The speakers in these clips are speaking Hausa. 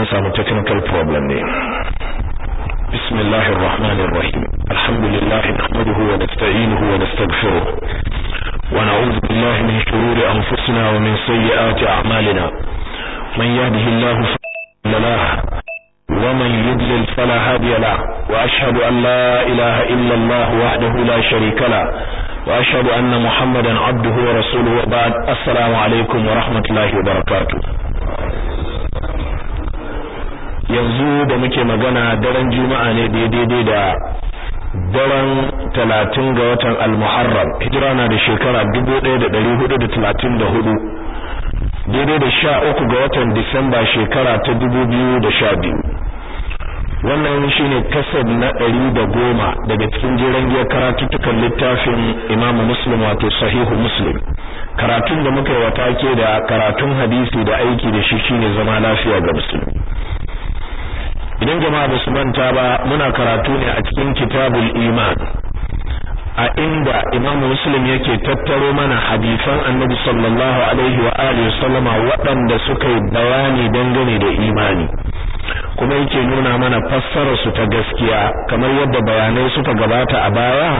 samu technical problem ne. Bismillahir Rahmanir Rahim. Alhamdulillah nahmaduhu wa nasta'inuhu wa nastaghfiruh. Wa na'udhu billahi min shururi anfusina wa min sayyiati a'malina. Man yahdihillahu fala mudilla lahu wa man yudlil fala hadiya lahu. Wa ashhadu an la ilaha illa Allah wahdahu la sharika lahu. Wa ashhadu anna Muhammadan 'abduhu wa rasuluhu wa ba'd. Assalamu alaykum wa rahmatullahi wa barakatuh. Yanzu da muke magana daren juma'a ne daidai da daren 30 ga watan al-Muharram, hijira na da shekara 1434, daidai da 13 ga watan Disamba shekara ta 2012. Wannan shine kasad na 110 daga cikin jerin giyar karatuttukan littafin Imam Muslim wato Sahihu Muslim. Karatun da muka yi wa take da karatun hadisi da aiki da shi shine zama lafiya ga musulmi. Idan jama'a ba su manta ba, muna karatu ne a cikin Kitabul Iman, a inda Imam Muslim yake tattaro mana hadisan Annabi sallallahu alaihi wa alihi wasallama waɗanda suka yi bayani dangane da imani, kuma yake nuna mana fassarar su ta gaskiya kamar yadda bayanai suka gabata a baya.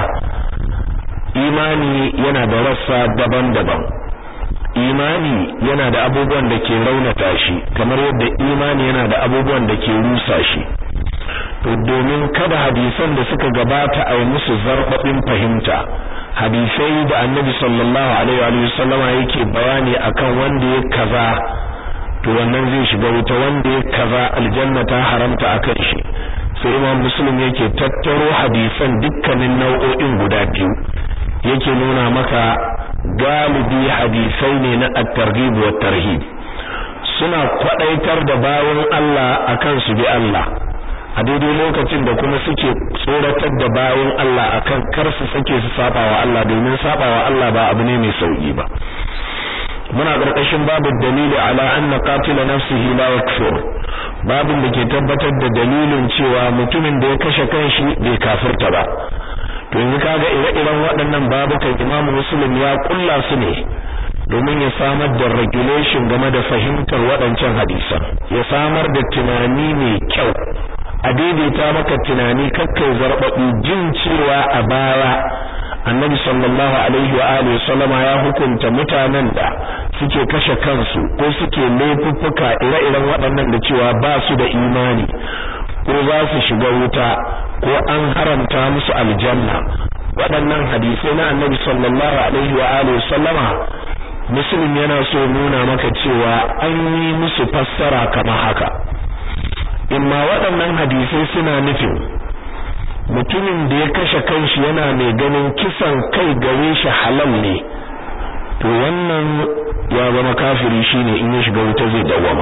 Imani yana da rassa daban-daban. Imani yana da abubuwan da ke raunata shi kamar yadda imani yana da abubuwan da ke rusa shi. To domin kada hadisan da suka gabata a yi musu zarbabin fahimta, hadisai da Annabi sallallahu alaihi wa sallama yake bayani akan wanda ya kaza to wannan zai shiga wuta, wanda ya kaza aljanna ta haramta akan shi, sai Imam Muslim yake tattaro hadisan dukkanin nau'o'in guda biyu, yake nuna maka galibi hadisai ne na at-targhib wa tarhib, suna kwadaitar da bayan Allah akan su bi Allah a daidai lokacin da kuma suke tsoratar da bayan Allah akan kar su sake su sabawa Allah, domin sabawa Allah ba abu ne mai sauki ba. Muna karkashin babu dalili ala anna qatila nafsihi la yakfur, babin da ke tabbatar da dalilin cewa mutumin da ya kashe kanshi bai kafirta ba. To yanzu kaga ire-iren waɗannan babukan Imam Muslim ya kulla su ne domin ya samar da regulation game da fahimtar waɗancan hadisan, ya samar da tunani mai kyau, a daidaita maka tunani kakkai zarbaɗi jin cewa a baya Annabi sallallahu alaihi wa alihi sallama ya hukunta mutanen da suke kashe kansu ko suke laifuffuka ire-iren waɗannan da cewa ba su da imani ko za su shiga wuta ko an haramta musu aljanna. Waɗannan hadisai na Annabi sallallahu alaihi wa alihi sallama, Muslim yana so nuna maka cewa an yi musu fassara kamar haka. Imma waɗannan hadisai suna nufin mutumin da ya kashe kanshi yana mai ganin kisan kai gare shi halal ne, to wannan ya zama kafiri, shine in ya shiga wuta zai dawwama.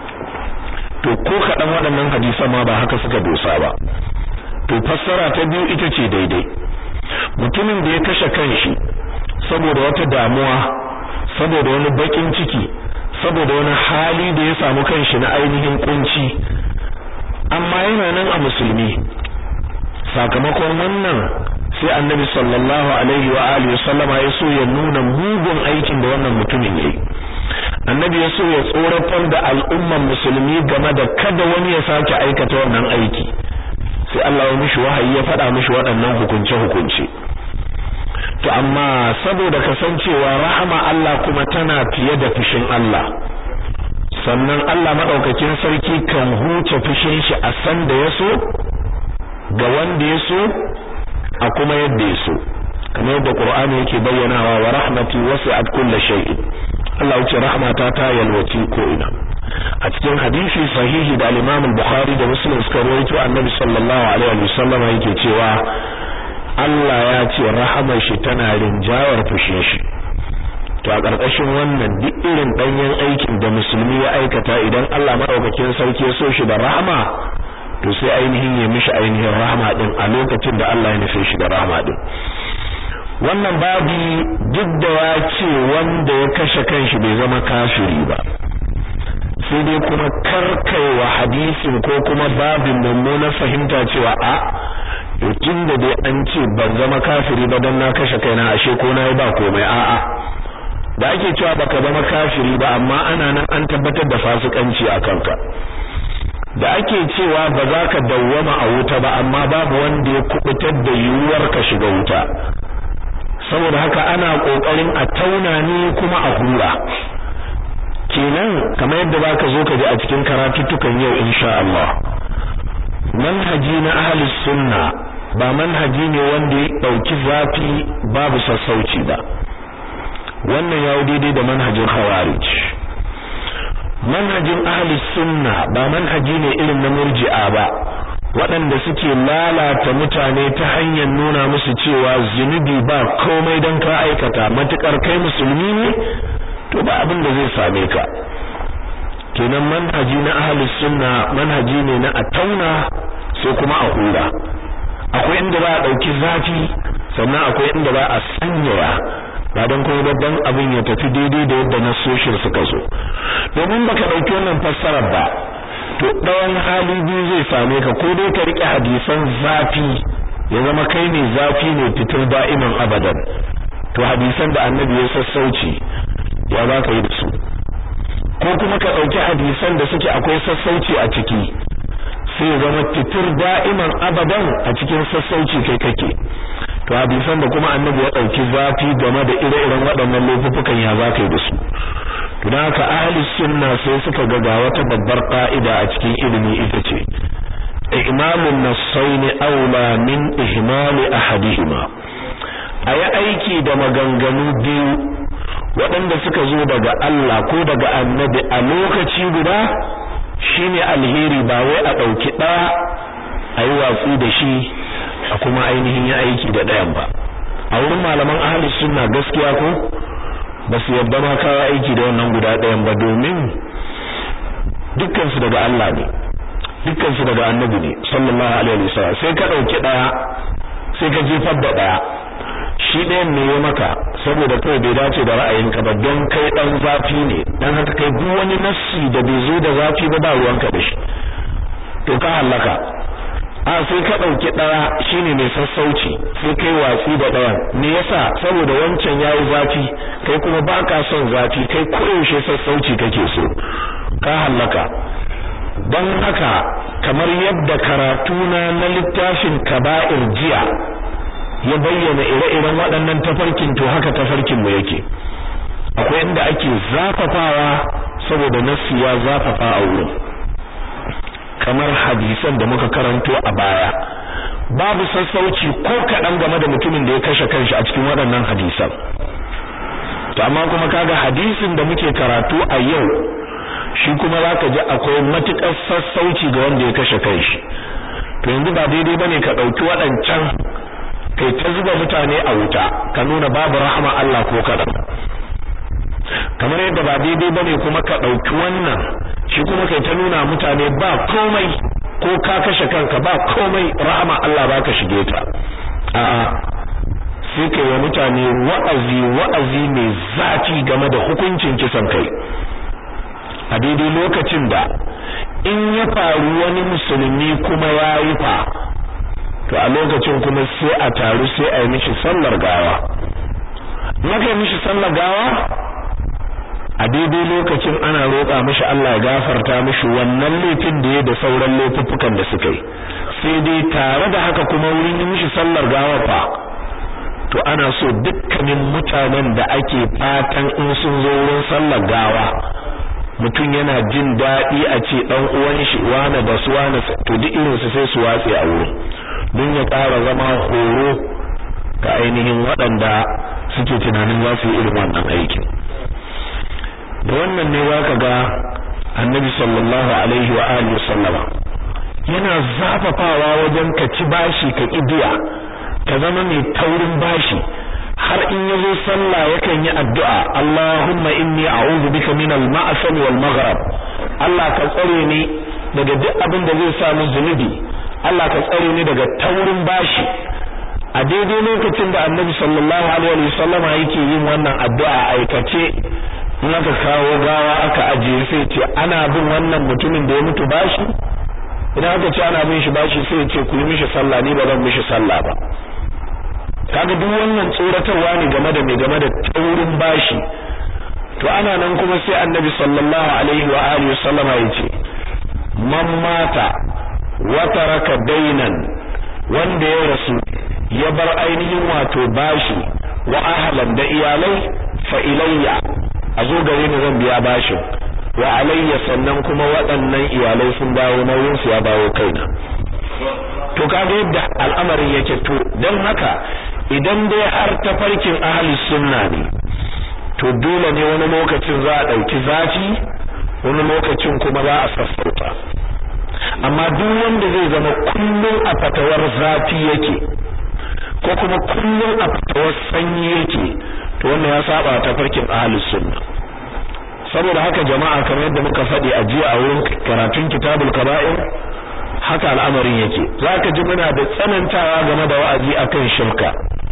To ko kaɗan waɗannan hadisan ma ba haka suka dosa ba. To fassara ta biyu ita ce daidai. Mutumin da ya kashe kanshi saboda wata damuwa, saboda wani bakin ciki, saboda wani hali da ya samu kanshi na ainihin kunci, amma yana nan a musulmi, sakamakon wannan sai Annabi sallallahu alaihi wa alihi sallama ya so ya nuna mugun aikin da wannan mutumin yayi. Annabi ya so ya tsoratar da al'umman musulmi game da kada wani ya sake aikata wannan aiki, sai Allah ya mishi wahayi ya faɗa mishi waɗannan hukunce. To amma saboda kasancewa rahama Allah kuma tana fiye da fushin Allah, sannan Allah madaukakin sarki kan huce fushin shi a san da ya so ga wanda ya so a kuma yadda ya so, kamar yadda Qur'ani yake bayyanawa, wa rahmati wasi'at kulli shay'in. Allah ya ce rahmata ta yalwaci ko ina. A cikin hadisi sahihi da Imam Bukhari da Muslim suka rawaito, Annabi sallallahu alaihi wasallam yake cewa Allah ya ce rahamar shi tana rinjawar fushin shi. To a ƙarƙashin wannan duk irin danyen aikin da musulmi ya aikata, idan Allah madaukakin sarki ya so shi da rahama, to sai ainihin ya mishi ainihin rahama din a lokacin da Allah ya nufe shi da rahama din. Wannan babi duk da ya ce wanda ya kashe kanshi bai zama kafiri ba, sai dai kuma karkaiwa hadisin ko kuma babin mummunar fahimta cewa tun da dai an ce ban zama kafiri ba don na kashe kaina, ashe ko na yi ba komai. A'a, da ake cewa baka zama kafiri ba, amma ana nan an tabbatar da fasikanci a kanka. da ake cewa ba za ka dawwama a wuta ba amma babu wanda ya kubutar da yiwuwar ka shiga wuta saboda haka ana kokarin a tauna ne kuma a hura kenan kamar yadda baka zo ka ji a cikin karatuttukan yau insha Allah manhaji na ahlus sunna ba manhaji ne wanda ya dauki zafi babu sassauci ba wannan ya daidai da manhajin khawarij manhajin ahlus sunna ba manhaji ne irin na murji'a ba waɗanda suke lalata mutane ta hanyar nuna musu cewa zunubi ba komai don ka aikata matukar kai musulmi ne to ba abin da zai same ka kenan manhaji na ahlus sunna manhaji ne na a tauna sai kuma a hura akwai inda ba a dauki zafi sannan akwai inda ba a sanyaya ba dan kuma babban abin ya tafi daidai da yadda nasoshin suka zo domin baka dauki wannan fassarar ba to dawan hali biyu zai same ka ko dai ka rike hadisan zafi ya zama kai ne zafi ne fitar da'iman abadan to hadisan da annabi ya sassauci ya baka yi da su ko kuma ka dauki hadisan da suke akwai sassauci a ciki sai ya zama fitar da'iman abadan a cikin sassauci kai kake to hadisan da kuma annabi ya dauki zafi game da ire-iren waɗannan laifukan ya baka yi da su to dan haka ahlus sunna sai suka ga wata babbar ka'ida a cikin ilimi ita ce ihmalun nassaini aula min ihmali ahadihima ayi aiki da maganganu biyu waɗanda suka zo daga Allah ko daga annabi a lokaci guda shine alheri ba wai a dauki ɗaya ayi watsi da shi a kuma ainihin ya aiki da ɗayan ba a wurin malaman ahlus sunna gaskiya ko ba su yadda ma kawo aiki da wannan guda ɗayan ba domin dukkan su daga Allah ne dukkan su daga annabi ne sallallahu alaihi wasallam sai ka dauki ɗaya sai ka jefar da ɗaya shi ɗayan ne ya maka saboda kai bai dace da ra'ayinka ba don kai dan zafi ne dan haka kai duk wani nassi da bai zo da zafi ba ruwanka da shi to ka halaka a sai ka dauki daya shine mai sassauci sai kai watsi da dayan me yasa saboda wancan yayi zafi kai kuma baka son zafi kai koyaushe sassauci kake so ka halaka dan haka kamar yadda karatuna na littafin kaba'ir jiya ya bayyana ire-iren waɗannan tafarkin to haka tafarkin mu yake akwai inda ake zafafawa saboda nassi ya zafafa a wurin kamar hadisan da muka karanto a baya babu sassauci ko kaɗan game da mutumin da ya kashe kanshi a cikin waɗannan hadisan to amma kuma kaga hadisin da muke karatu a yau shi kuma zaka ji akwai matukar sassauci ga wanda ya kashe kanshi to yanzu ba daidai bane ka dauki waɗancan kai ta zuba mutane a wuta ka nuna babu rahama Allah ko kaɗan kamar yadda ba daidai bane kuma ka dauki wannan shi kuma kai ta nuna mutane ba komai ko ka kashe kanka ba komai rahama Allah ba ka shige ta a'a sai kai wa mutane wa'azi mai zafi game da hukuncin kisan kai a daidai lokacin da in ya faru wani musulmi kuma yayi fa to a lokacin kuma sai a taru sai a yi mishi sallar gawa maka yi mishi sallar gawa a daidai lokacin ana roƙa mishi Allah ya gafarta mishi wannan laifin da ya da sauran laifuffukan da suka yi sai dai tare da haka kuma wurin yi mishi sallar gawa fa to ana so dukkanin mutanen da ake fatan in sun zo wurin sallar gawa mutum yana jin daɗi a ce dan uwan shi wani da su wani to duk irin su sai su watse a wurin don ya ƙara zama horo ga ainihin waɗanda suke tunanin za su yi irin wannan aikin da wannan ne zaka ga annabi sallallahu alaihi wa alihi wasallama yana zafafawa wajen ka ci bashi ka kibiya ka zama mai taurin bashi har in yazo sallah yakan yi addu'a Allahumma inni a'udhu bika min al-ma'sam wal maghrib Allah ka tsare ni daga duk abin da zai samu zunubi Allah ka tsare ni daga taurin bashi a daidai lokacin da annabi sallallahu alaihi wasallama yake yin wannan addu'a aikace in aka kawo gawa aka ajiye sai ce ana bin wannan mutumin da ya mutu bashi idan aka ce ana bin shi bashi sai ya ce ku yi mishi sallah ni ba zan mishi sallah ba kaga duk wannan tsoratarwa ne game da taurin bashi to ana nan kuma sai annabi sallallahu alaihi wa alihi wasallama ya ce man mata wa taraka daynan wanda ya rasu ya bar ainihin wato bashi wa ahlan da iyalai fa ilayya azo gare ni zan biya bashin wa alayya sannan kuma waɗannan iyalai sun dawo nauyin su ya dawo kaina to kaga yadda al'amarin yake to dan haka idan dai har tafarkin ahli sunna ne to dole ne wani lokacin za a dauki zafi wani lokacin kuma za a sassauta amma duk wanda zai zama kullun a fatawar zafi yake ko kuma kullun a fatawar sanyi yake to wannan ya saba tafarkin ahlus sunna saboda haka jama'a kamar yadda muka faɗi a jiya a wurin karatun kitabul kaba'ir haka al'amarin yake zaka ji muna da tsanantawa game da wa'azi akan shirka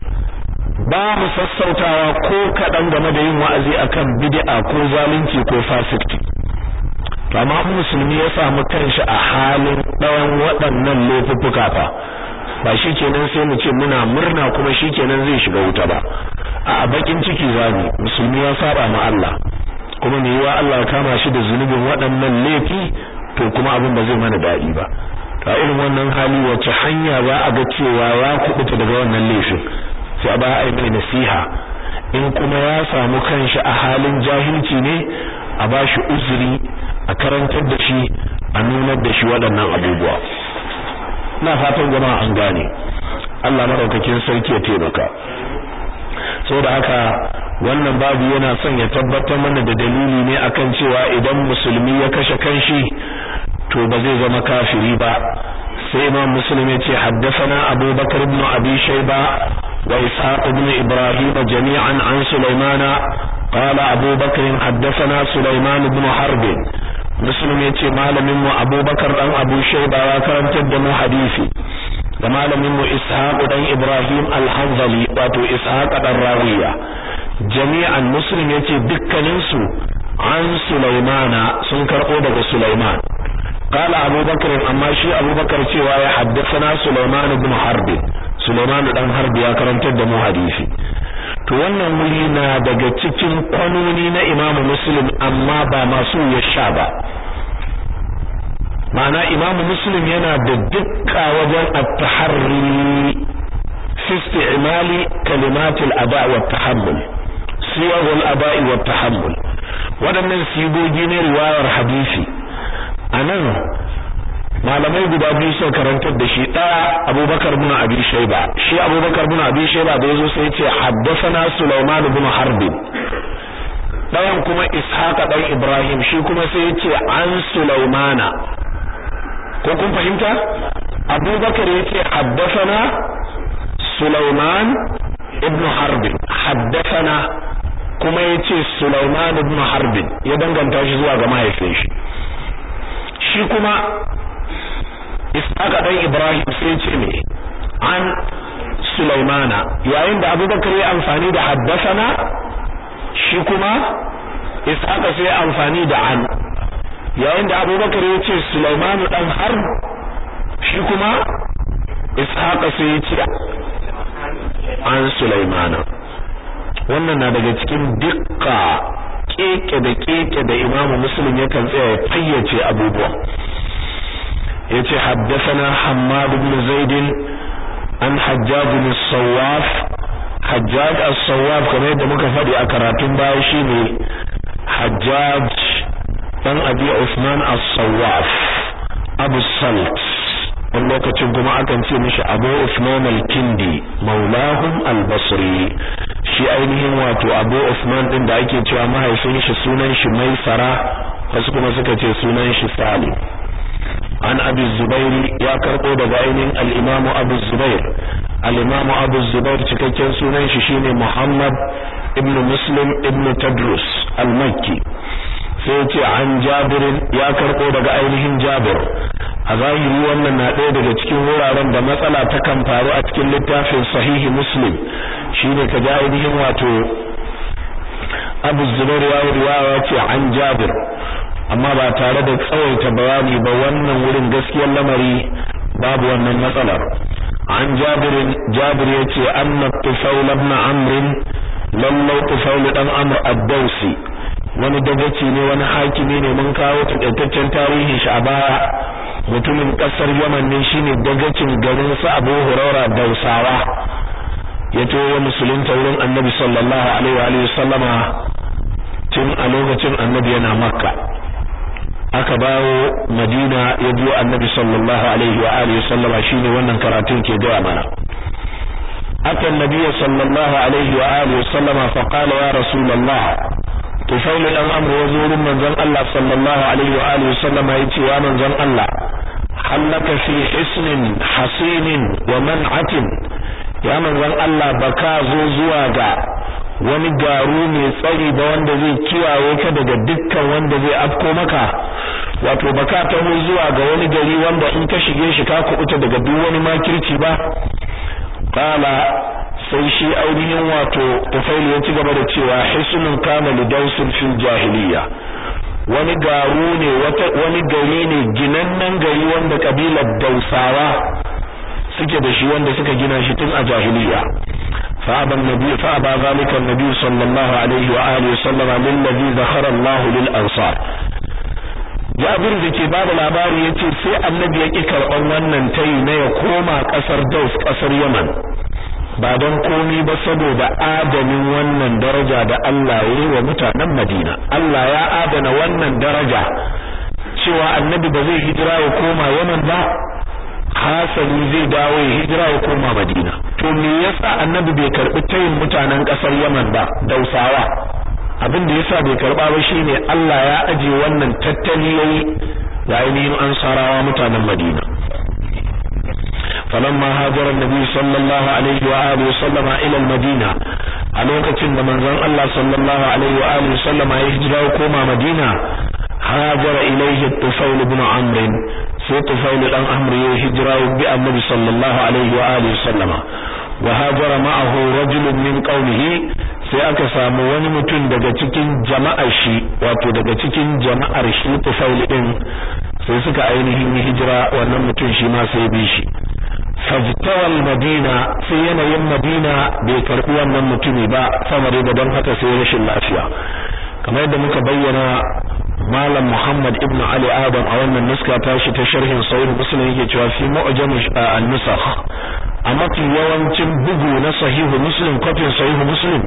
ba mu sassautawa ko kadan game da yin wa'azi akan bid'a ko zalunci ko fasiki to amma musulmi ya samu kanshi a halin dawan waɗannan laifuka fa ba shikenan sai mu ce muna murna kuma shikenan zai shiga wuta ba a bakin ciki zamu musulmi ya saba ma Allah kuma ne yawa Allah kama shi da zunubin waɗannan laifi to kuma abin ba zai mana dadi ba ta irin wannan hali wace hanya za a ga cewa ya kubuta daga wannan laifin sai ba ai mai nasiha in kuma ya samu kanshi a halin jahilci ne a bashi uzuri a karantar da shi a nunar da shi waɗannan abubuwa na fatan jama'a an gane Allah madaukakin sarki ya taimaka saboda haka wannan babu yana son ya tabbatar mana da dalili ne akan cewa idan musulmi ya kashe kanshi to ba zai zama kafiri ba sai imam muslim ya ce haddathana abubakar ibn abi shayba wa ishaq ibn ibrahim jami'an an sulaymana qala abubakar haddathana sulayman ibn harb muslim ya ce malamin mu abubakar dan abu shayba ya karantar da mu hadisi da malamin mu ishaq dan ibrahim al-hanzali wato ishaq dan rawiya jami'an muslim ya ce dukkanin su an sulaymana sun karbo daga sulayman قال ابو بكر amma shi Abu Bakar cewa ya haddathana Sulaiman ibn Harb Sulaiman dan Harb ya karantar da mu hadisi to wannan wuri na daga cikin kwanoni na Imam Muslim amma ba masu yasha ba ma'ana Imam Muslim yana da dukka wajen at-taharri fi isti'mali kalimat al-ada' wa at-tahammul siyaq al-ada' wa at-tahammul wadannan sigogi ne riwayar hadisi anan malamai guda biyu suka karantar da shi daya Abubakar ibn Abi Shayba shi Abubakar ibn Abi Shayba da yazo sai ya ce haddathana Sulaiman ibn Harb dayan kuma Ishaq dan Ibrahim shi kuma sai ya ce an Sulaimana ko kun fahimta Abubakar ya ce haddathana Sulaiman ibn Harb haddathana kuma ya ce Sulaiman ibn Harb ya danganta shi zuwa ga mahaifin shi kuma Ishaq dan Ibrahim sai ce ne an Sulaimana yayin da Abubakar ya amfani da haddathana shi kuma Ishaq sai ya amfani da an yayin da Abubakar ya ce Sulaiman dan Harb shi kuma Ishaq sai ya ce an Sulaimana wannan na daga cikin dukka keke da Imam Muslim yakan tsaya ya fayyace abubuwa yace haddathana Hammad ibn Zaid an Hajjaj ibn Sawaf Hajjaj as-Sawaf kamar da muka fadi a karatun baya shine Hajjaj dan Abi Usman as-Sawaf Abu Salt wannan lokacin kuma akan ce mishi Abu Usman al-Kindi maulahum al-Basri shi ainihin wato Abu Usman din da ake cewa mahaifin shi sunan shi Maisara wasu kuma suka ce sunan shi Salim an Abi Zubair ya karbo daga ainihin al-Imam Abu Zubair al-Imam Abu Zubair cikakken sunan shi shine Muhammad ibn Muslim ibn Tadrus al-Makki sai ya ce an Jabir ya karbo daga ainihin Jabir a zahiri wannan na ɗaya daga cikin wuraren da matsala ta kan faru a cikin littafin sahihi Muslim shine ka ga ainihin wato Abu Zubair ya riwaya ce an Jabir amma ba tare da tsawaita bayani ba wannan wurin gaskiyar lamari babu wannan matsalar an Jabir yace anna Tufail ibn Amr lallau Tufail dan Amr ad-Dawsi wani dagaci ne, wani hakimi ne, mun kawo takaitaccen tarihin shi a baya. Mutumin kasar Yaman ne, shine dagacin garin sa Abu Hurairah Dausawa. Ya toyo musulunta wurin Annabi sallallahu alaihi wa sallama tun a lokacin Annabi yana Makka. Aka bawo Madina ya biyo Annabi sallallahu alaihi wa sallama, shine wannan karatun ke gaya mana. أتى النبي صلى الله عليه وآله وسلم فقال يا رسول الله طفيل الأمر وزور من ذن الله صلى الله عليه وآله وسلم يتي ومن ذن الله هل لك في حسن حصين ومنعة يا من ذن الله بكا زوزواغا wani garu mai tsari da wanda zai kiyaye ka daga dukkan wanda zai afko maka, wato baka taho zuwa ga wani gari wanda in ka shige shi ka kubuta daga duk wani makirci ba. Qala sai shi ainihin wato Tufail ya ci gaba da cewa hisnun kana lidausin fil jahiliya, wani garu ne, wani gari ne, ginannen gari wanda kabilar Dausawa suke da shi, wanda suka gina shi tun a jahiliya. fa aba zalika annabi sallallahu alaihi wa alihi sallama lillazi zakhara Allah lil ansar. Jabir da ke babu labari yace sai annabi ya ki karban wannan tayi na ya koma kasar Daus, kasar Yaman, ba don komi ba saboda adamin wannan daraja da Allah ya yi wa mutanen Madina. Allah ya adana wannan daraja cewa annabi ba zai hijira ya koma Yaman ba, hasali zai dawo ya hijira ya koma Madina. To me yasa annabi bai karbi tayin mutanen kasar Yaman ba, Dausawa? Abin da yasa bai karba ba shine Allah ya aje wannan tattali yayi ga ainihin ansarawa mutanen Madina. falamma hajara annabi sallallahu alaihi wa alihi wasallama ila al-Madina, a lokacin da manzon Allah sallallahu alaihi wa alihi wasallama ya hijira koma Madina, hajara ilayhi Tufail ibn Amr, sai Tufail dan Amr ya hijira bi annabi sallallahu alaihi wa alihi wasallama, wa hajara ma'ahu rajulun min qaumihi, sai aka samu wani mutum daga cikin jama'ar shi, wato daga cikin jama'ar shi Tufail din, sai suka ainihin hijira. Wannan mutum shi ma sai bi shi. fajtawal Madina, sai yanayin Madina bai karbi wannan mutumi ba, samare da don haka sai rashin lafiya. Kamar yadda muka bayyana, Malam Muhammad ibn Ali Adam a wannan nuska tashi ta sharhin Sahih Muslim yake cewa fi mu'jam an-nusakh, a mafi yawancin bugu na Sahih Muslim, kofin Sahih Muslim,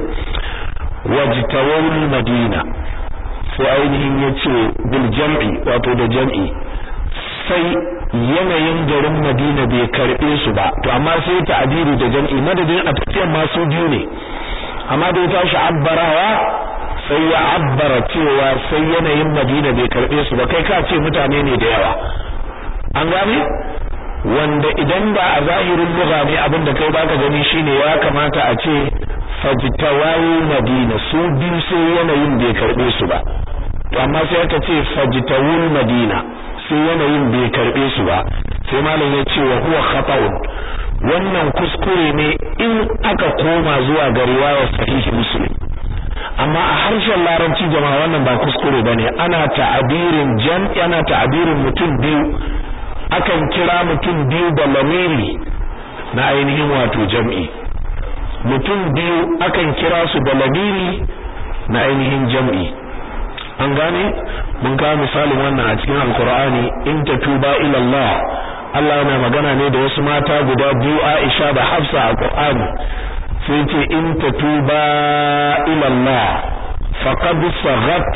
wajtawal Madina, sai ainihin yace bil jam'i, wato da jam'i, sai yanayin garin Madina bai karbe su ba, to amma sai ta'abiri da jam'i, madadin a tafiyar masu biyu ne, amma da ta shi abbarawa sai ya abbara cewa sai yanayin Madina bai karbe su ba. Kai ka ce mutane ne da yawa, an gane, wanda idan ba a zahirin lugha ne abinda kai baka gani shine ya kamata a ce fajtawal Madina, su biyu sai yanayin bai karbe su ba, to amma sai aka ce fajtawul Madina, sai yanayin bai karbe su ba. Sai malam ya ce wa huwa khata'un, wannan kuskure ne in aka koma zuwa ga riwayar Sahih Muslim, amma a harshen Larabci jama'a wannan ba kuskure bane. Ana ta'abirin jam'i, ana ta'abirin mutum biyu, akan kira mutum biyu da lamiri na ainihin wato jam'i, mutum biyu akan kira su da lamiri na ainihin jam'i. An gane, mun kawo misalin wannan a cikin Alkur'ani, in tatuba ila Allah, Allah yana magana ne da wasu mata guda biyu, Aisha da Hafsa, a Qur'ani, sai ce in tatuba ila Allah faqad saghat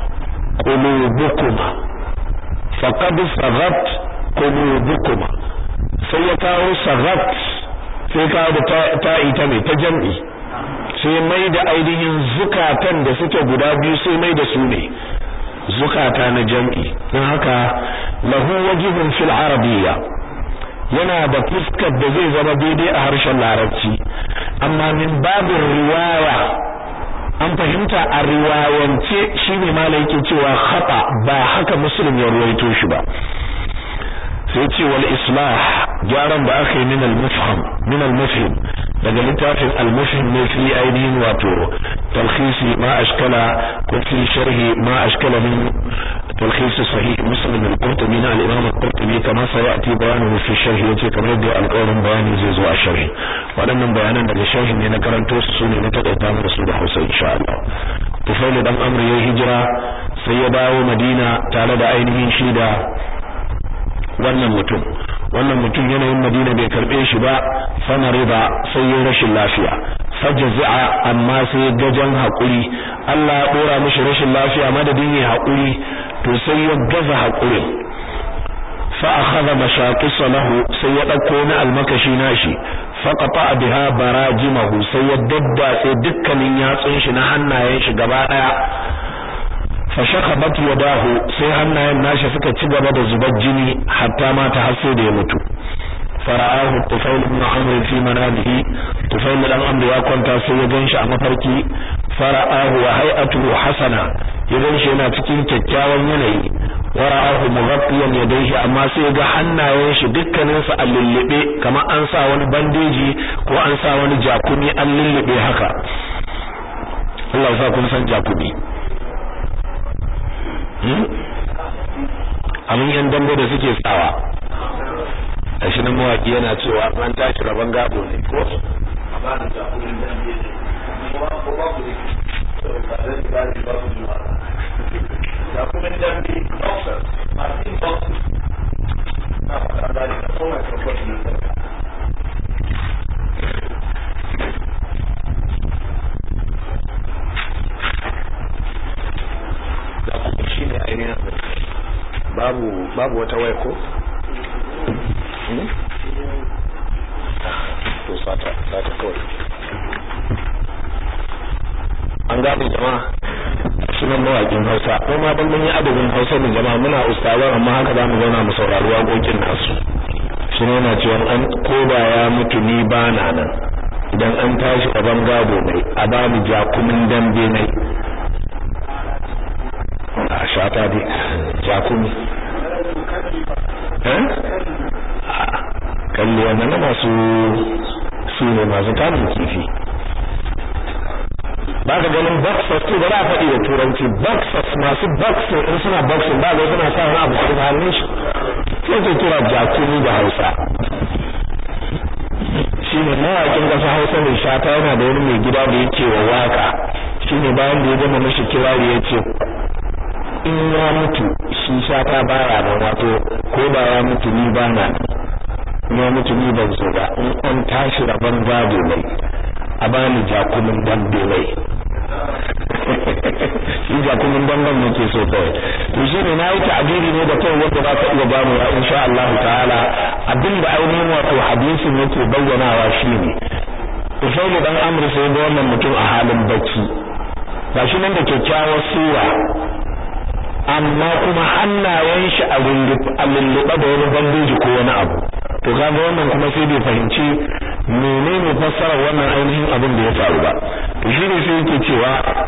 qulubukuma, faqad saghat qulubukuma, sai ya kawo saghat, sai kawo da ta ita mai ta jam'i, sai mai da ainihin zukatan da suke guda biyu sai mai da su ne zukata na jam'i. don haka lahu wajibun fil arabiyya, yana da fuskar da zai zama daidai a harshen Larabci, amma min babin riwaya, an fahimta a riwayance shine malai yake cewa khata, ba haka Muslim ya ruwaito shi ba. sai ce wal islah, gyaran da aka yi min al-mufhim daga littafin al-mufhim ne fi ainihin wato talkhisi ma ashkala ko fi sharhi ma ashkala min talkhis sahih Muslim al-Qurtubi na al-Imam al-Qurtubi, kama sayati bayanuhu fi sharhi, yace kamar da alƙawarin bayani zai zo a sharhi. waɗannan bayanan daga sharhi ne na karanto su ne na taƙaita mana su da Hausa insha Allah. Tufail dan Amr ya hijira sai ya dawo Madina tare da ainihin shi da wannan mutum yanayin Madina bai karbe shi ba fanarida sai ya rashin lafiya fajaza amma sai gajan hakuri Allah ya dora mishi rashin lafiya madadin ya hakuri to sai ya gaza hakuri fa akhadha mashaqis lahu sai ya dauko na almakashi nashi faqata biha barajimahu sai ya daddatse dukkanin yatsun shi na hannayen shi gaba daya fashakabat yadahu sai hannayen nashi suka ci gaba da zubar jini hatta ma ta hasse da ya mutu fara'ahu Tufail ibn Amr fi manamihi Tufail dan Amr ya kwanta sai ya ganshi a mafarki fara'ahu wa hay'atuhu hasana ya ganshi yana cikin kyakkyawan yanayi wara'ahu mughaffiyan yadayhi amma sai ga hannayen shi dukkanin su a lullube kamar an sa wani bandeji ko an sa wani jakumi an lullube haka Allah ya sa kun san jakumi abin yan dambe da suke tsawa a shi nan mawaki yana cewa an tashi rabon gado ne ko a ba da jakumin dambe ne ko ba ku ne ba zai ba da ba ku zuwa jakumin dambe boxer martin boxer na faɗa da ne ko mai kwakwatin nan dambe babu wata waya ko to sata kawai an gane jama'a sunan mawaƙin Hausa ko ma dan mun yi adabin Hausa ne jama'a muna ustazan amma haka zamu zauna mu saurari waƙoƙin nasu shi ne yana cewa an koda ya mutu ni ba na nan idan an tashi gaban gado mai a ba mu jakumin dambe mai a shata dai jakumi kalli wannan na masu su ne masu kamun kifi ba ka ganin boxers to ba za a faɗi da turanci boxers masu boxing in suna boxing ba ga suna sa wani abu cikin hannun shi sai ke kira jakumi da Hausa shi ne mawaƙin ƙasa Hausa mai shata yana da wani mai gida da yake wa waka shi ne bayan da ya gama mashi kirari ya ce in ya mutu shi shata baya nan wato ko ba ya mutu ni ba na ya mutu ni ban so ba in an tashi rabon gado mai a bani jakumin dambe mai shi jakumin damben ne ke so kawai to shi ne na yi ta'abiri ne da kawai wanda za ka iya bamu ya insha Allah ta'ala abinda ainihin wato hadisin yake bayyanawa shi ne Usayd dan Amr sai ga wannan mutum a halin bacci gashi nan da kyakkyawar sura amma kuma hannayen shi a lulluɓe da wani bandeji ko wani abu to kaga wannan kuma sai bai fahimci menene fassarar wannan ainihin abin da ya faru ba to shi ne sai yake cewa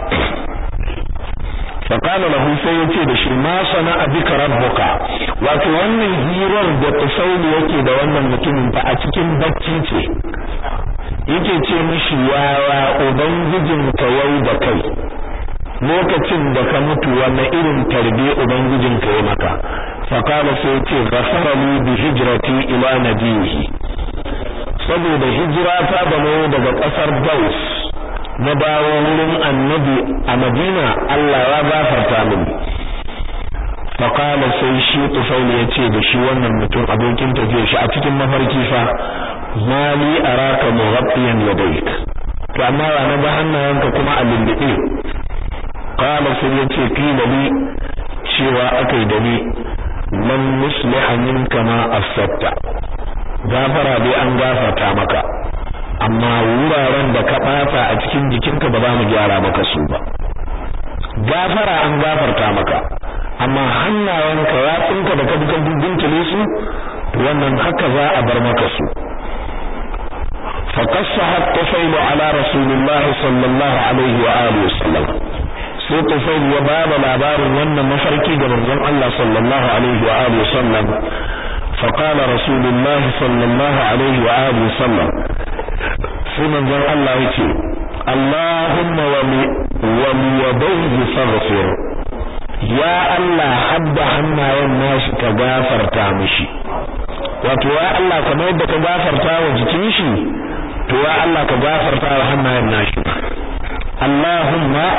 fa qala lahu sai yace da shi ma sana'a bika rabbuka wato wannan hirar da tasauli yake da wannan mutumin fa a cikin bacci ce yake ce mishi yawa ubangijinka yau da kai lokacin da ka mutu wanne irin tarbiya ubangijinka ya maka fa qala sai ce ghafara li bi hijrati ila nabihi saboda hijira ta da mu daga kasar Daus na dawo wurin annabi a Madina Allah ya gafarta mini fa qala sai shi Tufail yace da shi wannan mutum abokin tafiyar shi a cikin mafarki fa mali araka mughaffiyan yadayk to amma na ga hannayenka kuma a lulluɓe qala sai yace kila li cewa akai da ni man musliha minka ma afsatta gafara dai an gafarta maka amma wuraren da ka bata a cikin jikinka ba za mu gyara maka su ba gafara an gafarta maka amma hannayenka ya tsinka da ka buga guntule su wannan haka za a bar maka su فقصها الطفيل على رسول الله صلى الله عليه وآله وسلم sai Tufail ya ba da labarin wannan mafarki ga manzon Allah sallallahu alaihi wa alihi wasallam fa qala rasulullah sallallahu alaihi wa alihi wasallam sai manzon Allah yace Allahumma wa li yadayhi faghfir ya Allah hadda hannayen nashi ka gafarta mishi wato ya Allah kamar yadda ka gafarta wa jikin shi to ya Allah ka gafarta wa hannayen nashi Allahumma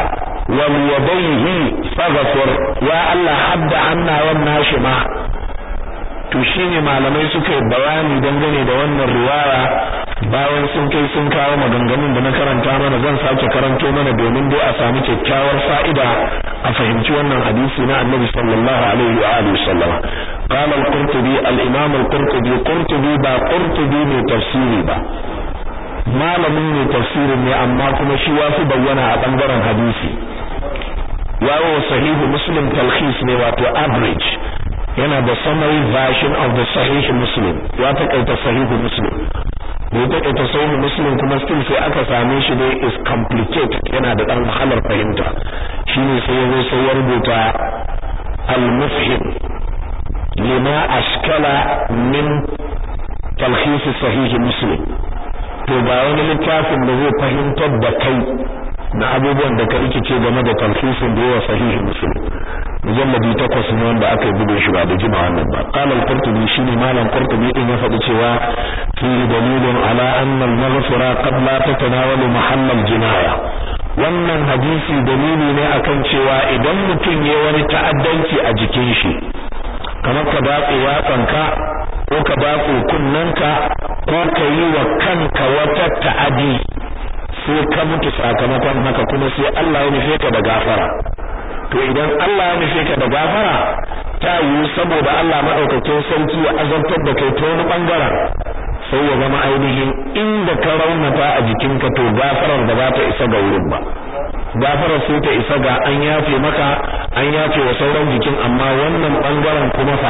wal yadayhi faghfir ya Allah hadda hannayen nashi ma to shine malamai suka yi bayani dangane da wannan riwaya bayan sun kai sun kawo maganganun da na karanta mana zan sake karanto mana domin dai a samu kyakkyawar fa'ida a fahimci wannan hadisi na Annabi sallallahu alaihi wa alihi wasallam qala al-qurtubi al-imam al-qurtubi ba qurtubi ne tafsiri ba malamin ne tafsirin ne amma kuma shi ya fi bayyana a bangaren hadisi yawo sahihu muslim talkhis ne wato average yana da summary version of the sahih muslim ya takaita sahihu muslim da ya takaita sahihu muslim kuma still sai aka same shi dai is complicated yana da dan wahalar fahimta shine sai yazo sai ya rubuta al-mufhim lima ashkala min talkhis sahih muslim to ba wani littafin da zai fahimtar da kai na abubuwan da ka rikice game da talhisin da yawa sahihi muslim mujalladi 8 ne wanda aka buga shi ba da jima wannan ba qala al-qurtubi shine malam qurtubi din ya faɗi cewa fi dalilun ala anna al-maghfira qad la tatanawalu mahall al-jinaya wannan hadisi dalili ne akan cewa idan mutum ya wani ta'addanci a jikin shi kamar ka batse yatsanka ko ka batse kunnanka ko ka yi wa kanka wata ta'adi sai ka mutu sakamakon haka kuma sai Allah ya nufe ka da gafara to idan Allah ya nufe ka da gafara ta yi saboda Allah madaukakin sarki ya azabtar da kai ta wani bangaren sai ya zama ainihin inda ka raunata a jikinka to gafarar da ba ta isa ga wurin ba gafarar sai ta isa ga an yafe maka an yafe wa sauran jikin amma wannan bangaren kuma fa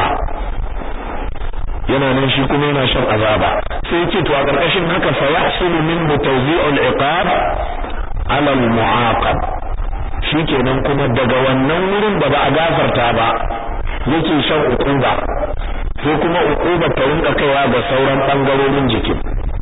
yana nan shi kuma yana shan azaba sai yace to a karkashin haka fa yahsulu min tawzi'ul iqab ala al-mu'aqab shikenan kuma daga wannan wurin da ba a gafarta ba yake shan ukuba sai kuma ukuba ta rinka kaiwa ga sauran bangarorin jikin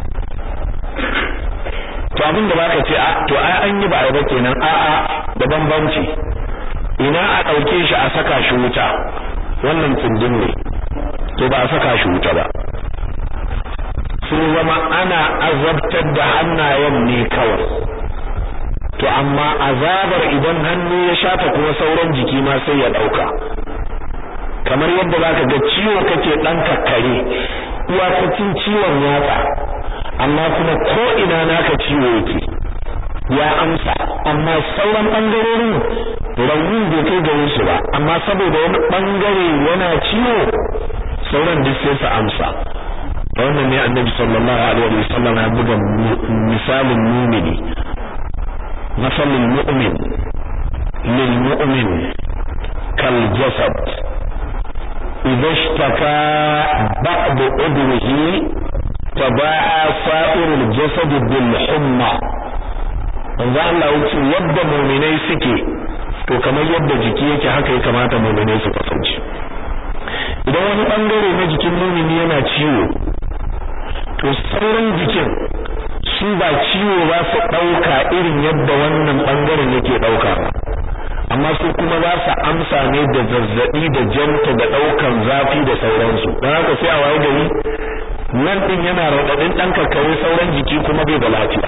to abin da baka ce to ai an yi ba ai ba kenan da bambanci ina a dauke shi a saka shi wuta wannan tsindin ne to ba a saka shi wuta ba sun zama ana azabtar da hannayen ne kawai to amma azabar idan hannu ya shafa kuma sauran jiki ma sai ya dauka kamar yadda zaka ga ciwo kake dan kakkare iyakacin ciwon yatsa amma kuma ko ina naka ciwo yake ya amsa amma sauran bangarorin raunin bai kai gare su ba amma saboda wani bangare yana ciwo sauran duk sai su amsa wannan ne annabi sallallahu alaihi wasallam ya buga misalin mu'mini masalul mu'min lil mu'min kal jasad idha ishtaka ba'd udwihi taba'a sa'irul jasad bil humma wanda Allah wuce yadda mu'minai suke to kamar yadda jiki yake haka ya kamata mu'minai su kasance idan wani bangare na jikin mumini yana ciwo to sauran jikin su ba ciwo ba su dauka irin yadda wannan bangaren yake dauka amma su kuma za su amsa ne da zazzabi da janta da daukan zafi da sauransu dan haka sai a waye gari nan din yana radadin dan kakkare sauran jiki kuma bai da lafiya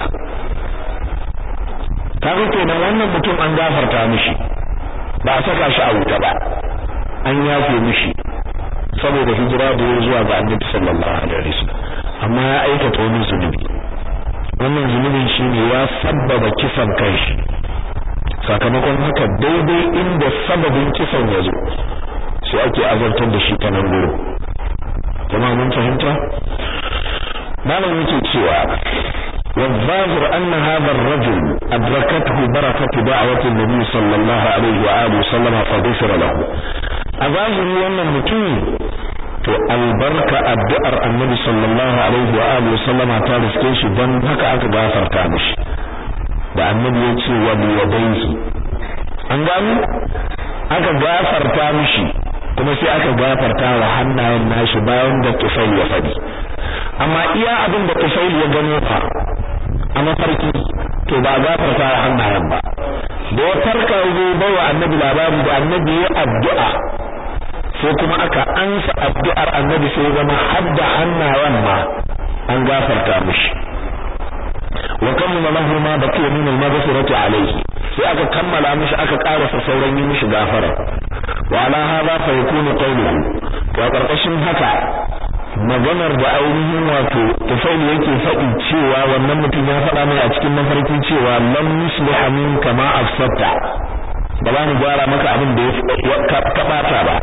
kaga kenan wannan mutum an gafarta mishi ba a saka shi a wuta ba an yafe mishi saboda hijira da ya zuwa ga Annabi sallallahu alaihi wasallam amma ya aikata wani zunubi wannan zunubin shine ya sabbaba kisan kanshi sakamakon haka daidai inda sababin kisan ya zo sai ake azartar da shi ta nan gurin jama'a mun fahimta malam yake cewa والظاهر أن هذا الرجل أدركته بركة دعوة النبي صلى الله عليه وآله وسلم فغفر له أظاهر أن المتون to albarka addu'ar annabi sallallahu alaihi wa alihi wasallama ta riske shi dan haka aka gafarta mishi da annabi ya ce wa yadayhi an gano aka gafarta mishi kuma sai aka gafarta wa hannayen nashi bayan da Tufail ya fadi amma iya abin da Tufail ya gano fa a mafarki to ba gafarta wa hannayen ba da ya farka zai bai wa annabi labari da annabi ya addu'a sai kuma aka ansa addu'ar annabi sai zama hadda hannayen ma an gafarta mishi wa kammala lahu ma baqiya min al-maghfirati alayhi sai aka kammala mishi aka karasa sauran yi mishi gafara wa ala hadha fa yakunu qawluhu wa karkashin haka maganar da ainihin wato Tufail yake faɗi cewa wannan mutum ya faɗa mai a cikin mafarki cewa lam yusliha min kama afsata ba za mu gyara maka abin da ya kabata ba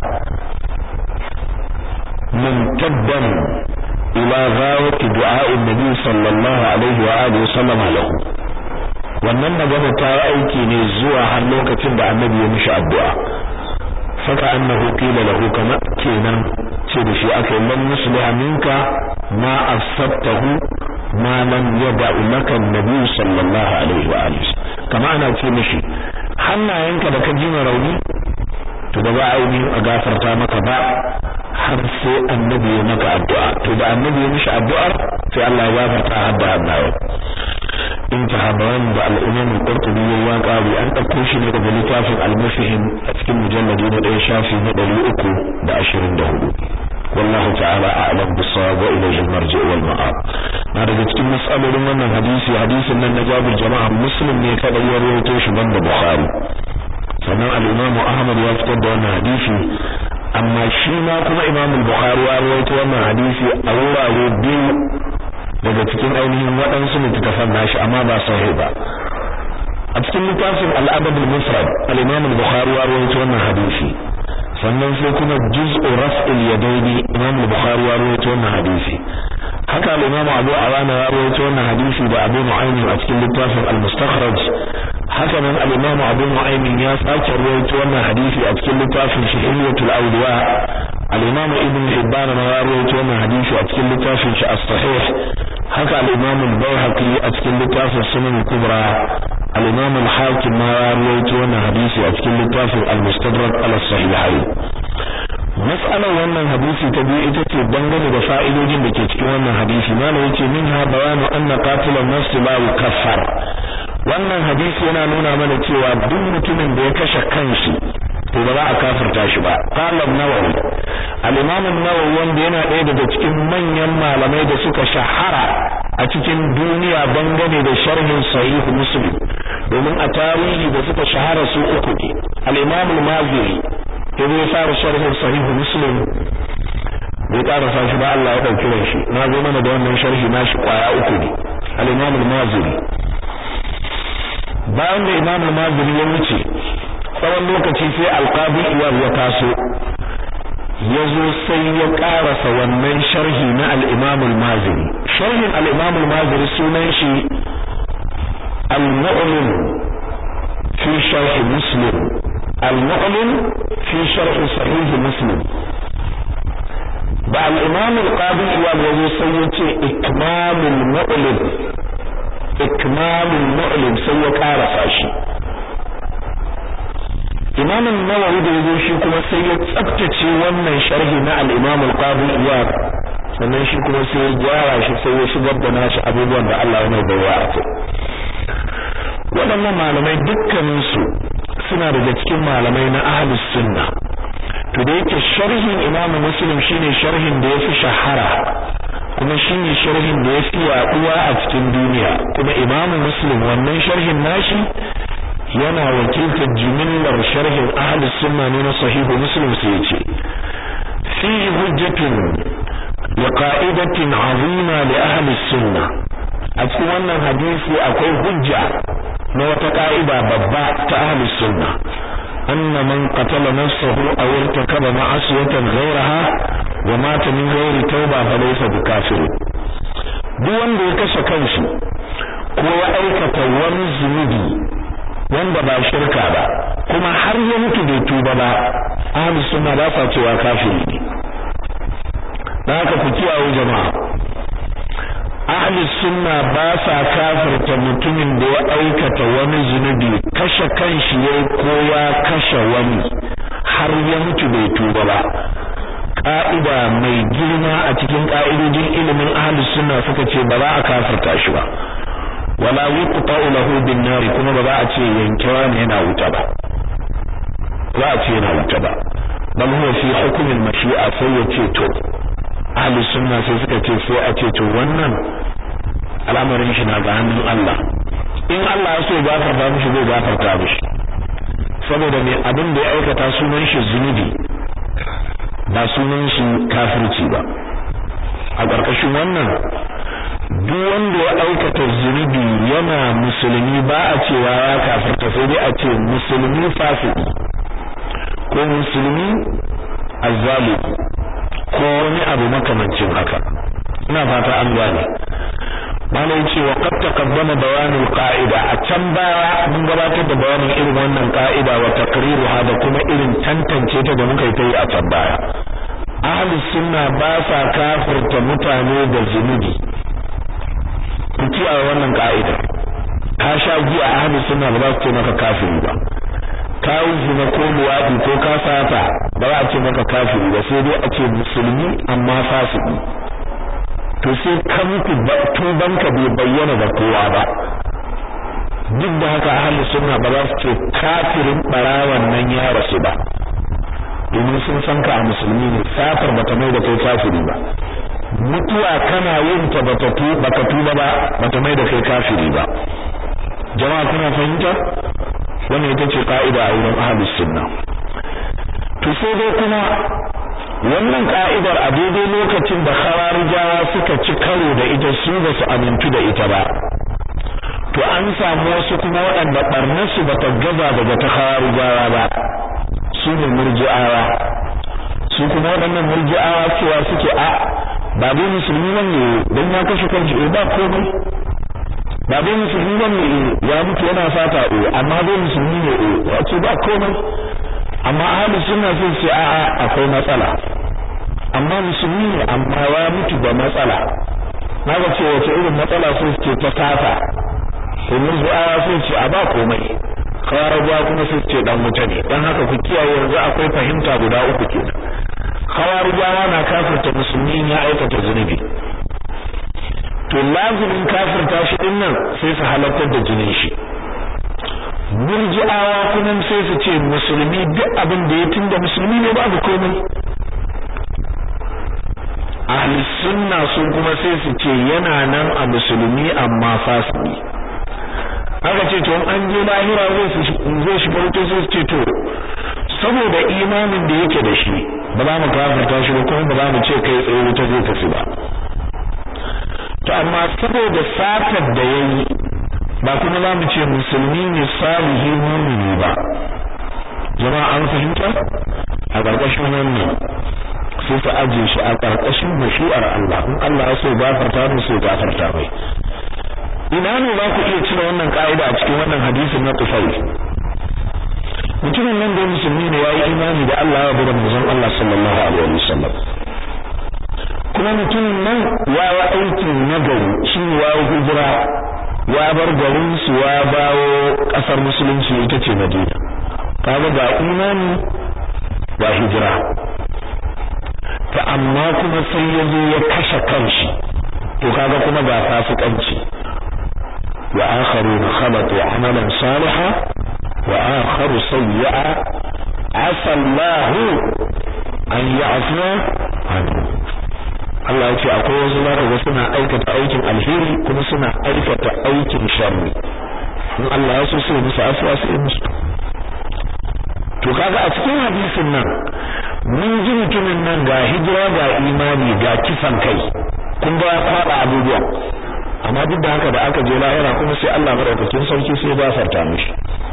mumtaddan ila ghayati du'a'in nabi sallallahu alaihi wa alihi wasallam lahu wannan magana ta aiki ne zuwa har lokacin da annabi ya mishi addu'a saka annahu qila lahu kama kenan ce da shi aka lam yusliha minka ma asabtahu ma lam yada'u laka nabi sallallahu alaihi wa alihi kama ana ce mishi hannayenka da ka ji rauni to da ba ainihin a gafarta maka ba har sai annabi ya maka addu'a to da annabi ya mishi addu'ar sai Allah ya gafarta har da hannaye intaha bayan da al-Imam al-Qurtubi ya ƙari an dauko shi ne daga littafin al-Mufhim a cikin mujalladi na 1 shafi na 324 wallahu ta'ala a'lam bis-sawab wa ilayhi al-marji' wal ma'ab na daga cikin mas'alolin wannan hadisin nan na Jabir jama'a Muslim ne kada ya rawaito shi banda Bukhari sannan al-Imam Ahmad ya fitar da wannan hadisi amma shi ma kuma Imam al-Bukhari ya rawaito wannan hadisi a wurare biyu daga cikin ainihin waɗansu littattafan nashi amma ba sahih ba a cikin littafin al-Adab al-Mufrad al-Imam al-Bukhari ya rawaito wannan hadisi sannan sai kuma juz'u raf'il yadaini Imam al-Bukhari ya rawaito wannan hadisi haka al-Imam Abu Awana ya rawaito wannan hadisi da Abu Nu'aym a cikin littafin al-Mustakhraj haka nan al-Imam Abu Nu'aym ya sake rawaito wannan hadisi a cikin littafin Hilyatul Awliya al-Imam Ibn Hibban ya rawaito wannan hadisi a cikin littafin shi as-Sahih haka al-Imam al-Baihaqi a cikin littafin Sunan al-Kubra al-Imam al-Hakim ya rawaito wannan hadisi a cikin littafin al-Mustadrak al-Sahihayn mas'alar wannan hadisi ta biyu ita ce dangane da fa'idojin da ke cikin wannan hadisi mana yace minha bayanu anna qatilan nafs la yukaffar wannan hadisi yana nuna mana cewa duk mutumin da ya kashe kanshi to ba za a kafirta shi ba qala an-Nawawi al-Imam an-Nawawi wanda yana ɗaya daga cikin manyan malamai da suka shahara a cikin duniya dangane da sharhin sahih Muslim domin a tarihi da suka shahara su uku ne al-Imam al-Maziri ya zai fara sharhin sahihu Muslim bai karasa shi ba Allah ya dauki ran shi na zo mana da wannan sharhi nashi kwaya uku ne al-Imam al-Maziri bayan da Imam al-Maziri ya wuce tsawon lokaci sai al-Qadi Iyad ya taso ya zo sai ya karasa wannan sharhi na al-Imam al-Maziri sharhin al-Imam al-Maziri sunan shi al-Mu'lim fi sharh Muslim al-Mu'lim في شرح صحيح مسلم بعد الإمام القاضي إياد سيئة إكمال المؤلم سيئة عرفاشي إمام النووي da yazo shi kuma sai ya tsaftace wannan sharhi na al-Imam al-Qadi Iyad sannan shi kuma sai ya gyara shi sai ya shigar da nashi abubuwan da Allah ya mai bayar a kai waɗannan malamai dukkanin su suna daga cikin malamai na ahlus sunna to da yake sharhin Imam Muslim shine sharhin da yafi shahara kuma shine sharhin da yafi yaduwa a cikin duniya kuma Imam Muslim wannan sharhin nashi yana wakiltar jumlar sharhin ahlus sunna ne na sahih Muslim sai yace fi hujjatun wa qa'idatin 'azima li ahlus sunna a cikin wannan hadisi akwai hujja na wata ka'ida babba ta ahlus sunna anna man qatala nafsahu aw irtakaba ma'asiyatan ghayraha wa mata min ghayri tauba fa laysa bikafir duk wanda ya kashe kanshi ko ya aikata wani zunubi wanda ba shirka ba kuma har ya mutu bai tuba ba ahlus sunna ba sa cewa kafiri ne haka ku kiyaye jama'a ahlus sunna ba sa kafirta mutumin da ya aikata wani zunubi kashe kanshi yayi ko ya kashe wani har ya mutu bai tuba ba ka'ida mai girma a cikin ka'idojin ilimin ahlus sunna suka ce ba za a kafirta shi ba wala yuqta'u lahu bin nar kuma ba za a ce yankewa ne yana wuta ba za a ce yana wuta ba bal huwa fi hukm al-mashi'a sai ya ce to ahlus sunna sai suka ce sai a ce to wannan al'amarin shi na ga hannun Allah in Allah ya so gafarta mishi zai gafarta mishi saboda me abin da ya aikata sunan shi zunubi ba sunan shi kafirci ba a ƙarƙashin wannan duk wanda ya aikata zunubi yana musulmi ba a cewa ya kafirta sai dai a ce musulmi fasiki ko musulmi azzalimi ko wani abu makamancin haka ina fata an gane malai ce wa qad taqaddama bayanul qa'ida a can baya mun gabatar da bayanin irin wannan qa'ida wa taqriruha da kuma irin tantance ta da muka yi a can baya ahlus sunna ba sa kafirta mutane da zunubi ku kiyaye wannan qa'ida ka sha giya ahlus sunna ba za su ce maka kafiri ba ka yi zina ko luwadi ko ka sata ba za a ce maka kafiri ba sai dai a ce musulmi amma fasiki to sai ka mutu tubanka bai bayyana ga kowa ba duk da haka ahlus sunna ba za su ce kafirin barawan nan ya rasu ba domin sun san ka a musulmi ne safar bata mai da kai kafiri ba mutuwa kana yin ta baka tuba ba bata mai da kai kafiri ba jama'a kuna fahimta wannan ita ce ka'ida a wurin ahlus sunna to sai dai kuma wannan ka'idar a daidai lokacin da khawarijawa suka ci karo da ita su ba su amintu da ita ba to an samu wasu kuma waɗanda barnarsu bata gaza daga ta khawarijawa ba su ne murji'awa su kuma waɗannan murji'awa cewa suke a ba dai musulmi ne dan ya kashe kanshi ba komai ba dai musulmi ne ya mutu yana fata amma dai musulmi ne wace ba komai amma ahlus sunna sun ce a'a akwai matsala amma musulmi ne amma ya mutu da matsala naga ce wace irin matsala sun ce ta fata to murji'awa sun ce a ba komai khawarijawa kuma sun ce dan wuta ne dan haka ku kiyaye yanzu akwai fahimta guda uku kenan khawarijawa na kafirta musulmi ya aikata zunubi to lazimin kafirta shi din nan sai su halakar da jinin shi murji'awa kuma sai su ce musulmi duk abin da ya tunda musulmi ne babu komai ahli sunna sun kuma sai su ce yana nan a musulmi amma fasiki haka ce to an je lahira zai shi farko sai su ce to saboda imanin da yake da shi ba za mu kafirta shi ba kuma ba za mu ce kai tsaye wuta zai tafi ba to amma saboda satar da yayi ba kuma za mu ce musulmi ne salihi mu'mini ba jama'a an fahimta a ƙarƙashin wannan sai su aje shi a ƙarƙashin mashi'ar Allah in Allah ya so gafarta mu sai gafarta mai ina ne za ku iya cire wannan ka'ida a cikin wannan hadisin na Qusay mutumin nan da musulmi ne yayi imani da Allah ya bada manzon Allah sallallahu alaihi wasallam kuma mutumin nan ya yi aiki nagari shi ne ya hijira ya bar garin su ya bawo kasar musulunci ita ce Madina kaga ga imani ga hijira ta amma kuma sai ya zo ya kashe kanshi to kaga kuma ga fasikanci wa akharun khalatu amalan salihan wa akharu sayyi'a asa Allah an ya'fu anhu Allah ya ce akwai wasu zaka ga suna aikata aikin alheri kuma suna aikata aikin sharri in Allah ya so sai musu afwa sai musu to kaga a cikin hadisin nan mun ji mutumin nan ga hijira ga imani ga kisan kai kun ga fada abubuwa amma duk da haka da aka je lahira kuma sai Allah madaukakin sarki sai ya gafarta mishi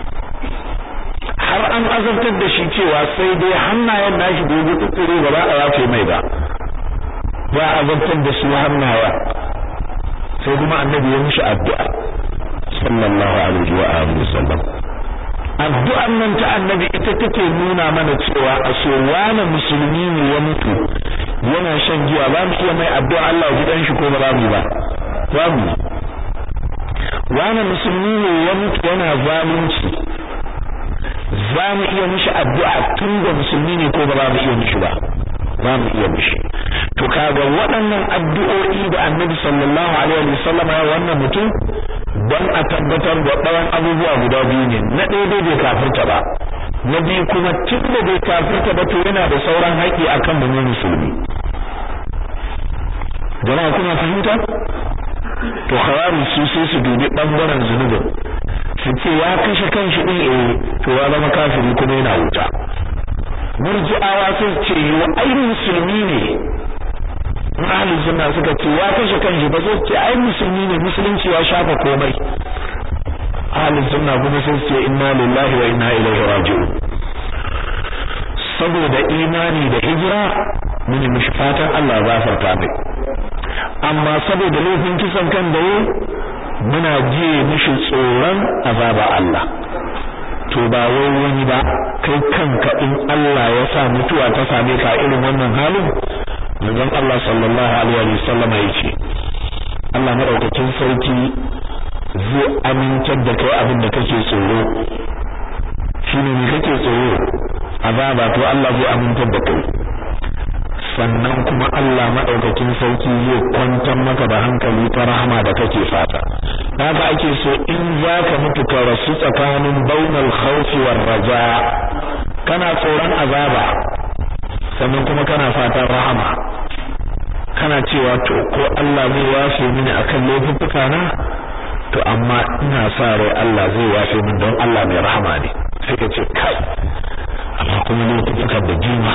har an azabtar da shi cewa sai dai hannayen nashi da ya tsire ba za a yafe mai ba ya azabtar da su hannawa sai kuma annabi ya mishi addu'a sallallahu alaihi wa alihi wasallam addu'an nan ta annabi ita take nuna mana cewa ashe wani musulmi ne ya mutu yana shan giya ba mu iya mai addu'a Allah ya gidan shi ko ba mu ba babu wani musulmi ne ya mutu yana zalunci za mu iya mishi addu'a tun da musulmi ne ko ba mu iya mishi ba za mu iya mishi to kaga waɗannan addu'o'i da annabi sallallahu alaihi wasallam ya wannan mutum don a tabbatar da ɗayan abubuwa guda biyu ne na ɗaya bai kafirta ba na biyu kuma tun da bai kafirta ba to yana da sauran haƙi akan mu musulmi jama'a kuna fahimta to khawarij su sai su dubi bangaren zunubin su ce ya kashe kanshi din to ya zama kafiri kuma yana wuta. Murji'awa sai ce yo ai musulmi ne, ahlus sunna suka ce ya kashe kanshi ba sai ce ai musulmi ne, musulunci ya shafa komai. Ahlus sunna kuma sai ce inna lillahi wa inna ilaihi raji'un. Saboda imani da hijira mun mishi fatan Allah ya gafarta mai, amma saboda laifin kisan kan da muna ji mishi tsoron azaba Allah. To ba wai wani ba, kai kanka in Allah ya sa mutuwa ta same ka irin wannan halin, manzon Allah sallallahu alaihi wasallam yace Allah madaukakin sarki zai amintar da kai abin da kake tsoro. Shine ne kake tsoro? Azaba, to Allah zai amintar da kai. Sannan kuma Allah madaukakin sarki zai kwantar maka da hankali ta rahama da kake fata. Haka ake so in zaka mutu ka rasu tsakanin bainal khawfi war raja, kana tsoron azaba sannan kuma kana fatan rahama, kana cewa to ko Allah zai yafe mini akan laifuka na, to amma ina sa rai Allah zai yafe min don Allah mai rahama ne. Sai ka ce kai amma kuma laifuka da jima.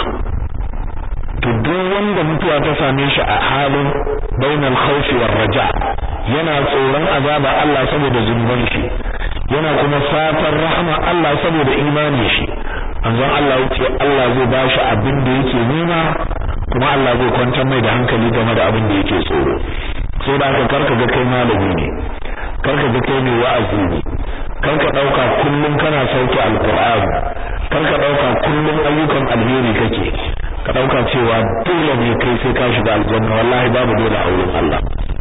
To duk wanda mutuwa ta same shi a halin bainal khawfi war raja, yana tsoron azaba Allah saboda zunuban shi, yana kuma fatan rahama Allah saboda imani shi, anzan Allah yace Allah zai bashi abin da yake nema, kuma Allah zai kwantar mai da hankali game da abin da yake tsoro. Sai da haka karka ga kai malami ne, karka ga kai mai wa'azi ne, karka dauka kullun kana sauke alqur'ani, karka dauka kullun ayyukan alheri kake, ka dauka cewa dole ne kai sai ka shiga aljanna. Wallahi babu dole a wurin Allah.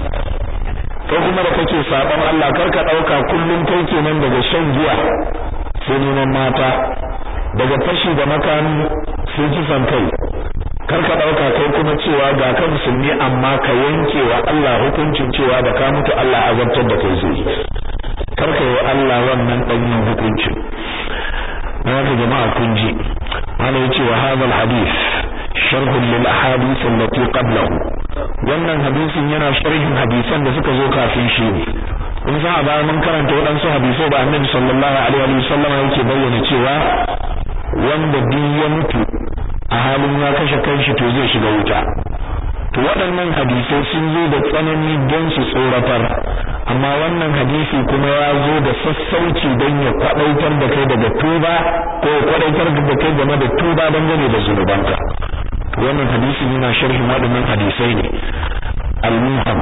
Ko kuma da kake saban Allah, karka dauka kullun kai kenan daga shan giya sai neman mata, daga fashi da makami sai kisan kai. Karka dauka kai kuma cewa ga ka musulmi amma ka yanke wa Allah hukuncin cewa da ka mutu Allah azabtar da kai zai. Karka yi Allah wannan danyen hukuncin. haka jama'a kun ji ana yace wa hadal hadith sharh lil ahadith allati qablahu wannan hadisin yana sharhin hadisan da suka zo kafin shi ne kun san a bayan mun karanta wadansu hadisai da Annabi sallallahu alaihi wasallam yake bayyana cewa wanda duk ya mutu a halin ya kashe kanshi to zai shiga wuta. To waɗannan hadisai sun zo da tsanani don su tsoratar, amma wannan hadisi kuma ya zo da sassauci don ya kwadaitar da kai daga tuba ko ya kwadaitar da kai game da tuba dangane da zunubanka. To wannan hadisin yana sharhin waɗannan hadisai ne al-muham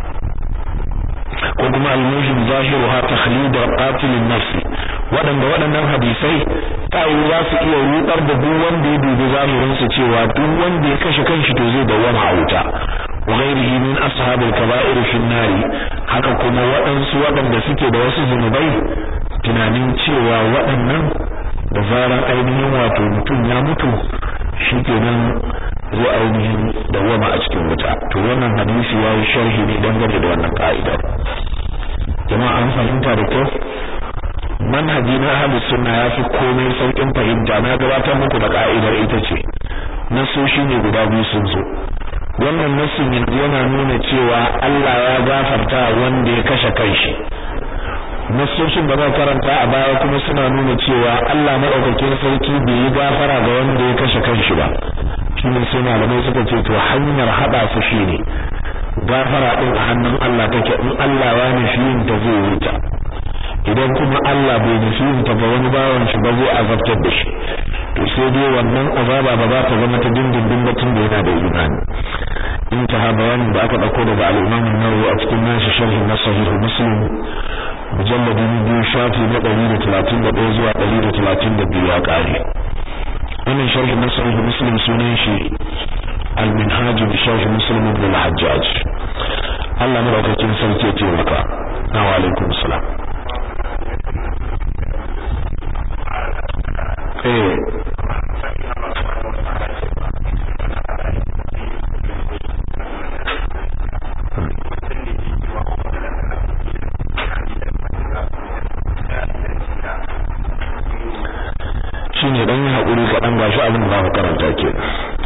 ko kuma al-muhim zahiruha takhlid qatil an-nafs. waɗannan hadisai kai za su iya rudar da duk wanda ya dubi zahirin su cewa duk wanda ya kashe kanshi to zai dawama a wuta wa ghairihi min ashabil kaba'ir fi an-nar. haka kuma waɗanda suke da wasu zunubai tunanin cewa waɗannan da zaran ainihin wato mutum ya mutu shikenan zai ainihin dawama a cikin wuta. to wannan hadisi yayi sharhi ne dangane da wannan ka'ida. jama'a an fahimta da kyau. manhaji na ahlus sunna yafi komai saukin fahimta. na gabatar muku da ka'idar ita ce nasoshi ne guda biyu sun zo. wannan nasin yanzu yana nuna cewa Allah ya gafarta wanda ya kashe kanshi. nasoshin da ba karanta a baya kuma suna nuna cewa Allah madaukakin sarki bai yi gafara ga wanda ya kashe kanshi ba. shine sai malamai suka ce to hanyar hada su shine gafara din a hannun Allah take. in Allah ya nufi yin ta zai wuta, idan kuma Allah bai nufi yin ta ga wani bawan shi ba zai azabtar da shi. to sai dai wannan azaba ba za ta zama ta dindindin ba tun da yana da imani. intaha bayanin da aka dauko daga al-Imam an-Nawawi a cikin nashi sharhi na Sahih Muslim mujallad 2 shafi na 131 zuwa 132 ya kare. wannan sharhi na Sahih Muslim sunan shi al-Minhaj bi Sharh Muslim ibn al-Hajjaj. Allah madaukakin sarki ya taimaka. wa alaikum salam. shine dan hakuri kadan gashi abin da za karanta ke.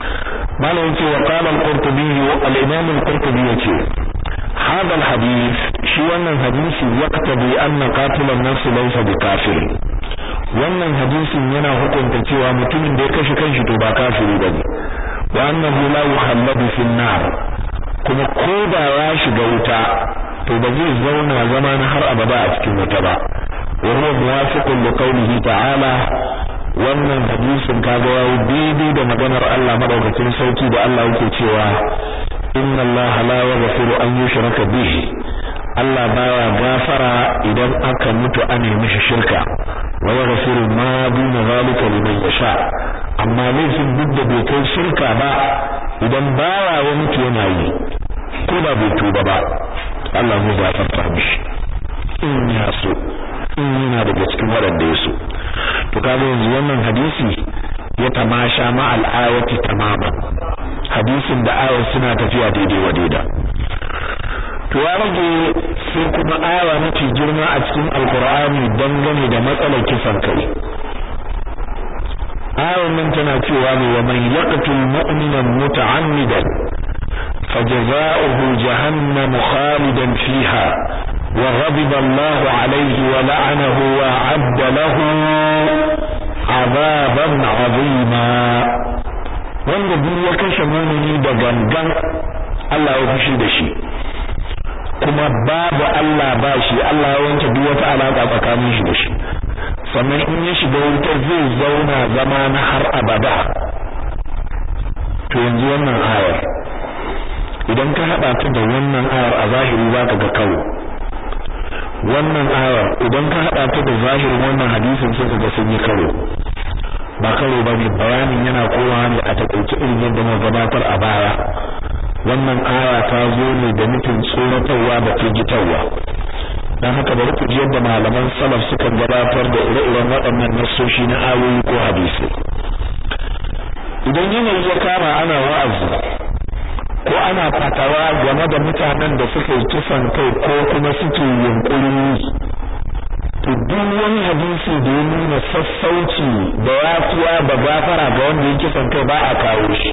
malam yace wa qala al-Qurtubi al-Imam al-Qurtubi yace hada al-hadith shi wannan hadisi yaqtadi anna qatilan nafs laysa bikafir wannan hadisin yana hukunta cewa mutumin da ya kashe kanshi to ba kafiri bane wa annahu la yukhalladu fin nar kuma koda ya shiga wuta to ba zai zauna zama na har abada a cikin wuta ba wa huwa muwafiqun li qawlihi ta'ala wannan hadisin kaga yayi daidai da maganar Allah madaukakin sauki da Allah yake cewa inna Allah la yaghfiru an yushraka bihi Allah baya gafara idan aka mutu an yi mishi shirka wa yaghfiru ma duna zalika liman yasha amma laifin duk da bai kai shirka ba idan bawa ya mutu yana yi ko da bai tuba ba Allah zai gafarta mishi in ya so in yana daga cikin waɗanda ya so to kaga yanzu wannan hadisi ya tamasha ma al-ayati tamaman hadisin da ayat suna tafiya daidai wa daida to ya rage sai kuma aya mafi girma a cikin alqur'ani dangane da matsalar kisan kai ayan nan tana cewa ne wa man yaqtul mu'mina muta'ammidan fajaza'uhu jahannam khalidan fiha وغضب الله عليه ولعنه وأعد له عذابا عظيما wanda duk ya kashe mumini da gangan Allah ya fushi da shi kuma babu Allah ba shi Allah ya wanke duk wata alaka tsakanin shi da shi sannan in ya shiga wutar zai zauna zama na har abada to yanzu wannan ayar idan ka hada ta da wannan ayar a zahiri zaka ga kawo wannan ayar idan ka hada ta da zahirin wannan hadisin sai kaga sun yi karo ba karo bane bayanin yana kowa ne a takaice irin yadda mu gabatar a baya wannan aya ta zo ne da nufin tsoratarwa da firgitarwa dan haka bari ku ji yadda malaman salaf suka gabatar da ire-iren waɗannan nassoshi na ayoyi ko hadisi idan yanayi ya kama ana wa'azi ko ana fatawa game da mutanen da suka yi kisan kai ko kuma suke yunkurin to duk wani hadisi da ya nuna sassauci da yafiya da gafara ga wanda ya kisan kai ba a kawo shi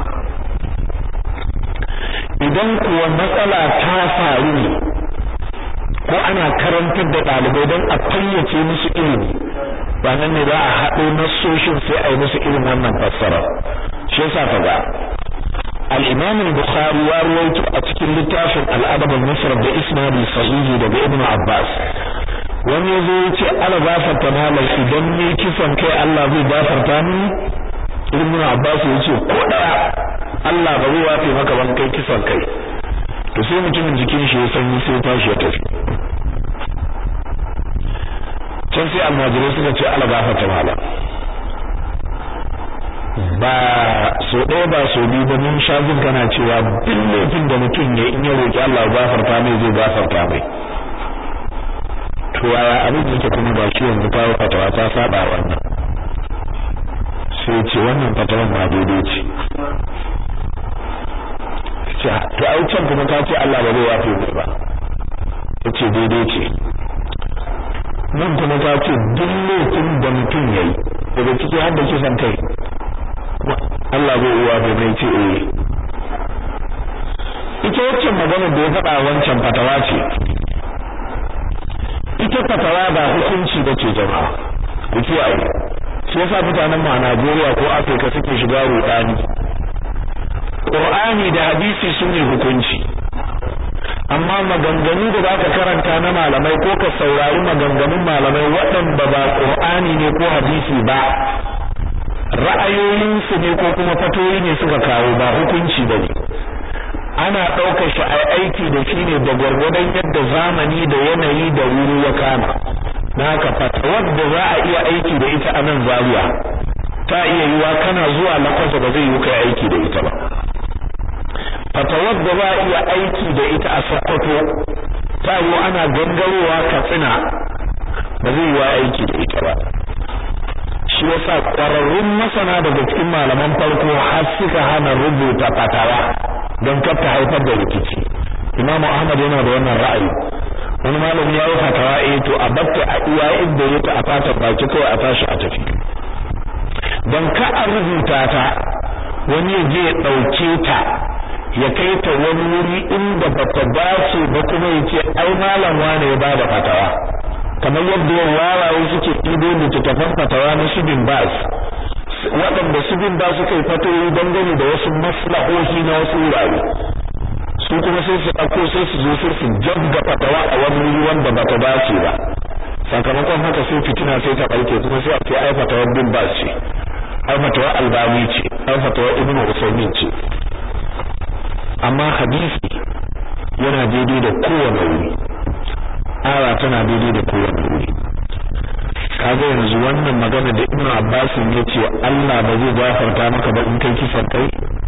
idan kuwa matsala ta faru ne ko ana karantar da ɗalibai don a fayyace musu ilimi ba nan ne za a haɗo nassoshin sai a yi musu irin wannan fassara shi yasa ka ga al-Imam al-Bukhari ya rawaito a cikin littafin al-Adab al-Mufrad da isnadi sahihi daga Ibn Abbas wani yazo yace ala gafarta malai idan ne kisan kai Allah zai gafarta mini Ibn Abbas yace ko daya Allah ba zai wafe maka ban kai kisan kai to sai mutumin jikin shi ya sanyi sai tashi ya tafi can sai almajirai suka ce ala gafarta malai ba so ɗaya ba so biyu ba mun sha jin kana cewa duk laifin da mutum ya in ya roki Allah gafarta mai zai gafarta mai to yaya abin yake kuma ba shi yanzu ta fatawa ta saba wannan sai ce wannan fatawan ba daidai ce to ai can kuma ka ce Allah ba zai yafe mai ba yace daidai ce nan kuma ka ce duk laifin da mutum yayi daga ciki har da kisan kai Allah zai uwa da mai ce ita wacce magana da ya faɗa wancan fatawa ce ita fatawa ba hukunci ba ce jama'a ku kiyaye shi yasa mutanen mu a Najeriya ko Afirka suke shiga rudani Qur'ani da hadisi sune hukunci amma maganganu da zaka karanta na malamai ko ka saurari maganganun malamai waɗanda ba Qur'ani ne ko hadisi ba ra'ayoyinsu ne ko kuma fatoyi ne suka kawo ba hukunci bane ana ɗaukar shi a aiki da shi ne da gwargwadon yadda zamani da yanayi da wuri ya kama na haka fatawar da za a iya aiki da ita a nan Zaria ta iya yiwa kana zuwa Lakwaja ba zai yi kai aiki da ita ba fatawar da za a iya aiki da ita a Sokoto ta yiwu ana gangarowa Katsina ba zai yi aiki da ita ba shi yasa ƙwararrun masana daga cikin malaman farko har suka hana rubuta fatawa don kar ta haifar da rikici Imam Ahmad yana da wannan ra'ayi wani malami ya yi fatawa to a batta a iya inda yake a fatar baki kawai a tashi a tafi don ka a rubuta ta wani ya je ya ɗauke ta ya kai ta wani wuri inda bata dace ba kuma yace ai malam wane ya bada fatawa kamar yadda wawaye suke ɗibo littattafan fatawa na Ibn Baz waɗanda Ibn Baz suka yi fatoyi dangane da wasu maslahohi na wasu wurare su kuma sai su ɗauko sai su zo sai su jabga fatawa a wani wuri wanda bata dace ba sakamakon haka sai fitina sai ta ɓarke kuma sai a ce ai fatawar Ibn Baz ce ai fatawar Albani ce ai fatawar Ibn Usaymin ce amma hadisi yana daidai da kowane wuri aya tana daidai da kowane wuri kaga yanzu wannan magana da Ibn Abbas ya ce Allah ba zai gafarta maka ba in kai kisan kai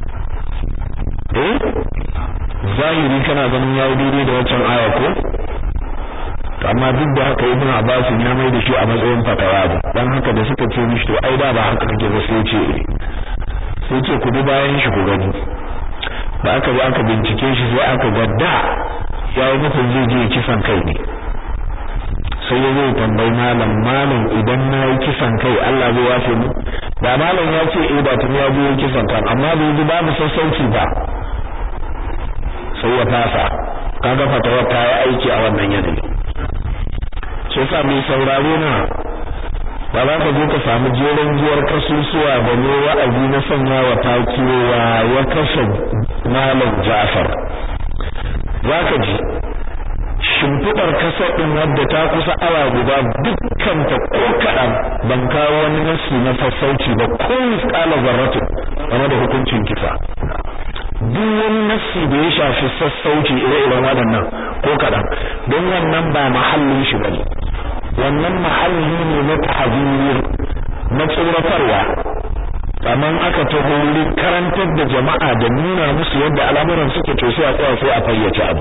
zahiri kana ganin yayi daidai da wancan aya ko amma duk da haka Ibn Abbas ya mai da shi a matsayin fatawa dan haka da suka ce mishi to ai da ba haka kake ba sai ce ku bi bayan shi ku gani da aka bi aka bincike shi sai aka gadda yayi nufin zai je kisan kai ne sai ya zai tambayi malam idan na yi kisan kai Allah zai wafe mu da malam ya ce ba tun ya je kisan kan amma bai ji babu sassauci ba sai ya fasa kaga fatawa ta yi aiki a wannan yanayi sai sa mai sauraro na ba za ka zo ka samu jeren giyar kasusuwa da ne wa'azi na sanya wa takiwa ya kashe malam Ja'far za ka ji shimfidar kasar din wadda ta kusa awa guda dukkan ta ko kaɗan ban kawo wani nasu na sassauci ba ko misƙala zarratu game da hukuncin kisa duk wani nasu da ya shafi sassauci ire-iren waɗannan ko kaɗan don wannan ba mahallin shi bane wannan mahalli ne na tahzir na tsoratarwa amma aka taho wurin karantar da jama'a da nuna musu yadda al'amuran suke to sai a tsaya sai a fayyace abu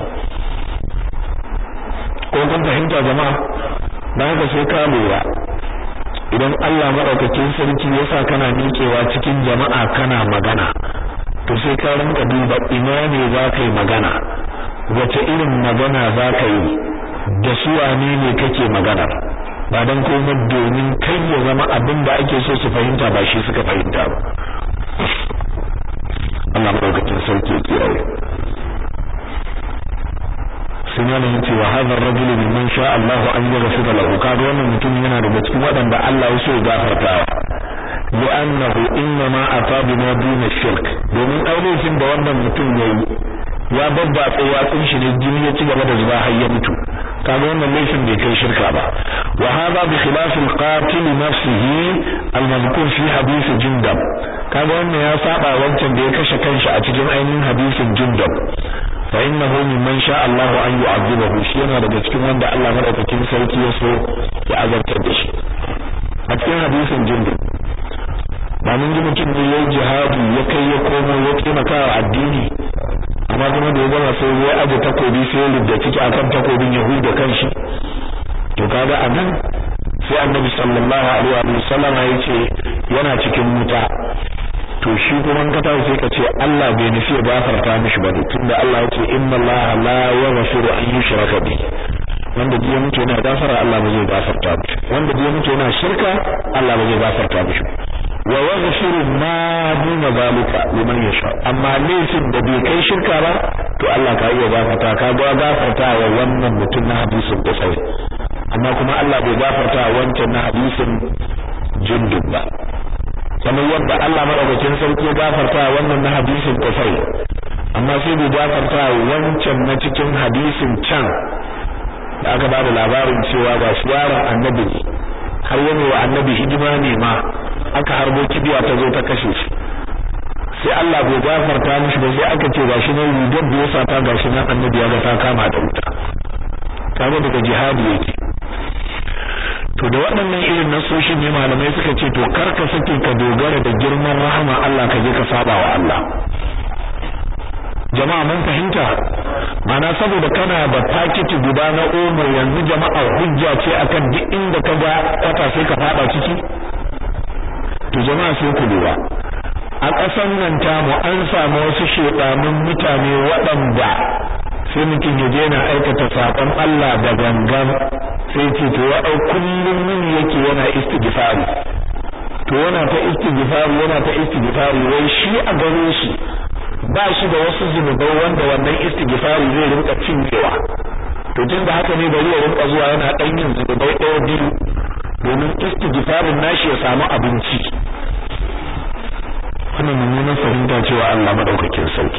ko kun fahimta jama'a dan haka sai ka lura idan Allah madaukakin sarki ya sa kana miƙewa cikin jama'a kana magana to sai ka rinka duba ina ne za ka yi magana wace irin magana za ka yi da su wane ne kake magana ba dan komai domin kai ya zama abin da ake so su fahimta ba shi suka fahimta ba Allah madaukakin sarki ya kiyaye sunan yace wa hadha ar-rajul mimman sha Allah an yaghfira lahu kaga wannan mutum yana daga cikin wadanda Allah ya so ya gafarta li'annahu inma ata bima duna shirk domin aure da wannan mutum yayi ya babba tsayatsin shi ne jini ya ci gaba da zuba har ya mutu kaga wannan laifin bai kai shirka ba wa hadha bi khilaf al-qatil nafsihi al-madhkur fi hadith Jundab kaga wannan ya saba wancan da ya kashe kanshi a cikin ainihin hadisin Jundab fa innahu mimman sha Allah an yu'adhibahu shi yana daga cikin wanda Allah madaukakin sarki ya so ya azabtar da shi a cikin hadisin Jundab ba mun ji mutum ne yayin jihadi ya kai ya komo ya taimaka wa addini amma kuma da ya gama sai ya aje takobi sai ya rubda ciki akan takobin Yahuda kanshi to kaga anan sai Annabi sallallahu alaihi wa sallam ya ce yana cikin wuta to shi kuma ka tawo sai ka ce Allah bai nufi ya gafarta mishi ba tunda Allah ya ce inna Allah la yaghfiru an yushraka bi wanda ya mutu yana gafara Allah ba zai gafarta mishi wanda ya mutu yana shirka Allah ba zai gafarta mishi wa yaghfiru ma duna zalika liman yasha amma laifin da bai kai shirka ba to Allah ka iya gafarta ka ga gafarta wa wannan mutum na hadisin Qusay amma kuma Allah bai gafarta wancan na hadisin Jundub ba kamar yadda Allah madaukakin sarki ya gafarta wannan na hadisin Qusay amma sai bai gafarta wancan na cikin hadisin can da aka bada labarin cewa ga shi yaron annabi har yana wa annabi hidima ne ma aka harbo kibiya ta zo ta kashe shi sai Allah bai gafarta mishi ba sai aka ce gashi ne rigar da ya sata gashi nan annabi ya ga ta kama da wuta kaga daga jihadi yake to da waɗannan irin nasoshin ne malamai suka ce to karka sake ka dogara da girman rahama Allah ka je ka saba wa Allah jama'a mun fahimta mana saboda kana da pakiti guda na omo yanzu jama'a hujja ce akan duk inda ka ga kwata sai ka fada ciki to jama'a sai ku lura a ƙasan nan tamu an samu wasu shedanun mutane waɗanda sai mutum ya je na aikata sakon Allah da gangan sai ce to ya kullum min yake yana istighfari to yana ta istighfari wai shi a gare shi ba shi da wasu zunubai wanda wannan istighfari zai rinka cinyewa to tunda haka ne bari ya rinka zuwa yana dan yin zunubai ɗaya biyu domin istighfarin nashi ya samu abinci. wannan mummunan fahimta cewa Allah madaukakin sauki.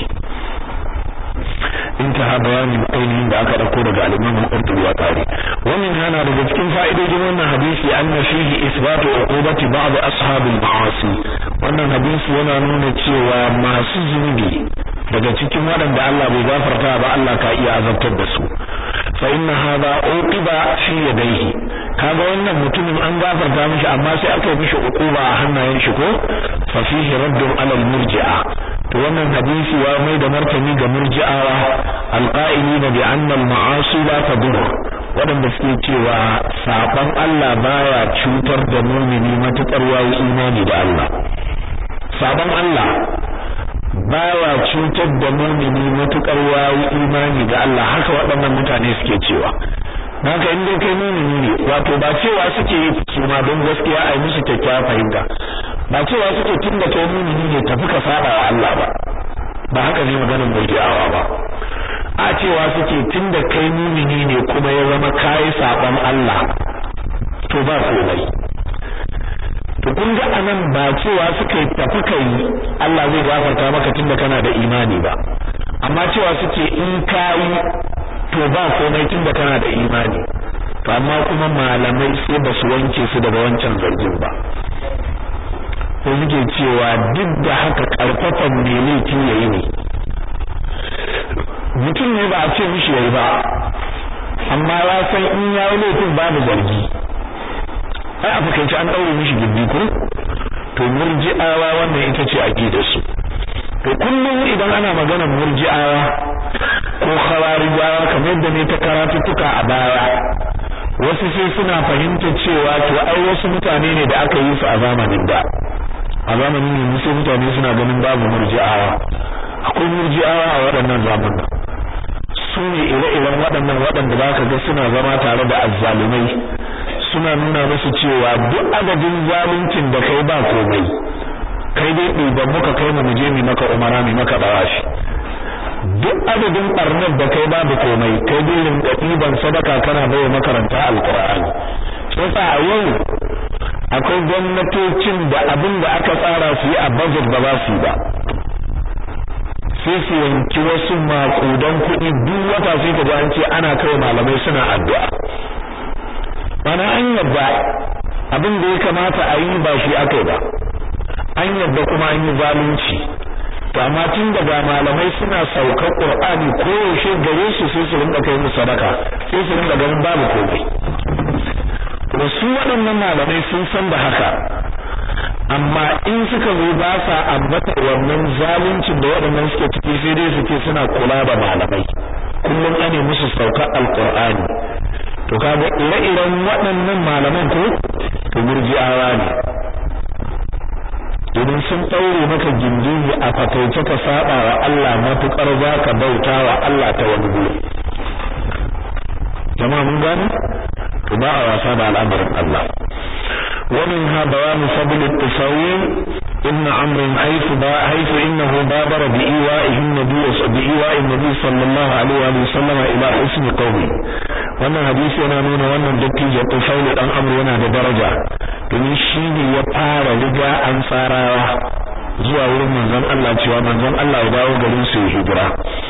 intaha bayanin ainihin da aka dauko daga al-Imam al-Qurtubi wa tare wannan yana daga cikin fa'idojin wannan hadisi anna fihi isbatu uqubati ba'd ashabil ma'asi. wannan hadisi yana nuna cewa masu zunubi daga cikin waɗanda Allah bai gafarta ba Allah ka iya azabtar da su. fa inna hadha uqiba fi yadayhi, kaga wannan mutumin an gafarta mishi amma sai aka yi mishi uquba a hannayen shi ko fa fihi raddun ala al-murji'a. to wannan hadisi ya mai da martani ga murji'awa alqa'ilina bi anna al-ma'asi la tadur, wadanda suke cewa saban Allah baya cutar da mu'mini matukar yayi imani da Allah. saban Allah baya cutar da mu'mini matukar yayi imani da Allah, haka waɗannan mutane suke cewa. haka inda kai mu'mini ne, wato ba cewa suke yi su ma don gaskiya ai musu kyakkyawa fahimta, ba cewa suke tunda kai mu'mini ne tafi ka saba wa Allah ba haka ne maganar murji'awa ba. a cewa suke tunda kai mu'mini ne kuma ya zama kai saban Allah to ba komai. to kun ga anan ba cewa suke tafi kai Allah zai gafarta maka tunda kana da imani ba, amma cewa suke in kai to ba komai tunda kana da imani. to amma kuma malamai sai ba su wanke su daga wancan zargin ba, ko suke cewa duk da haka karfafan ne laifin yayi ne. mutum ne ba a ce mishi yayi ba, amma ya san in yayi laifin babu zargi, ai a fakaice an daure mishi gindi ko. to murji'awa wannan ita ce aqidar su. to kullum idan ana maganar murji'awa ko khawarijawa kamar yadda ne ta karatuttuka a baya, wasu sai suna fahimta cewa to ai wasu mutane ne da aka yi su a zamanin da, a zamanin ne sai mutane suna ganin babu murji'awa. akwai murji'awa a waɗannan zamanin, su ne ire-iren waɗannan waɗanda za ka ga suna zama tare da azzalumai, suna nuna musu cewa duk adadin zaluncin da kai ba komai, kai dai ɗiban muka kai mu je mu maka umara mu maka bawashi. duk adadin barnar da kai babu komai, kai dai rinka ɗiban sadaka kana bayar makaranta alqur'ani. sai a yau akwai gwamnatocin da abin da aka tsara su yi a budget ba za su yi ba, sai su yanki wasu makudan kuɗi duk wata sai ka ji an ce ana kai malamai suna addu'a. bana an yadda abin da ya kamata a yi ba shi akai ba, an yadda kuma an yi zalunci. to amma tun daga malamai suna saukar Qur'ani ko yaushe gare su sai su rinka kai musu sadaka, sai su rinka ganin babu komai. to su waɗannan malamai sun san da haka, amma in suka zo ba sa ambata wannan zaluncin da waɗannan suke ciki, sai dai suke suna kula da malamai, kullum ane musu saukar alqur'ani. to kaga ire-iren waɗannan malaman ko to murji'awa ne, domin sun ɗaure maka gindi a fakaice ka saba wa Allah matukar za ka bauta wa Allah ta wani guri. jama'a mun gane? to ba a wasa da al'amarin Allah. ومنها بيان فضل التساوين إن عمرو حيث إنه بادر بإيواء النبي صلى الله عليه وسلم إلى حسن قومه. wannan hadisi yana nuna wannan dattijo Tufail dan Amr yana da daraja, domin shi ne ya fara riga ansarawa zuwa wurin manzon Allah cewa manzon Allah ya dawo garin su hijira,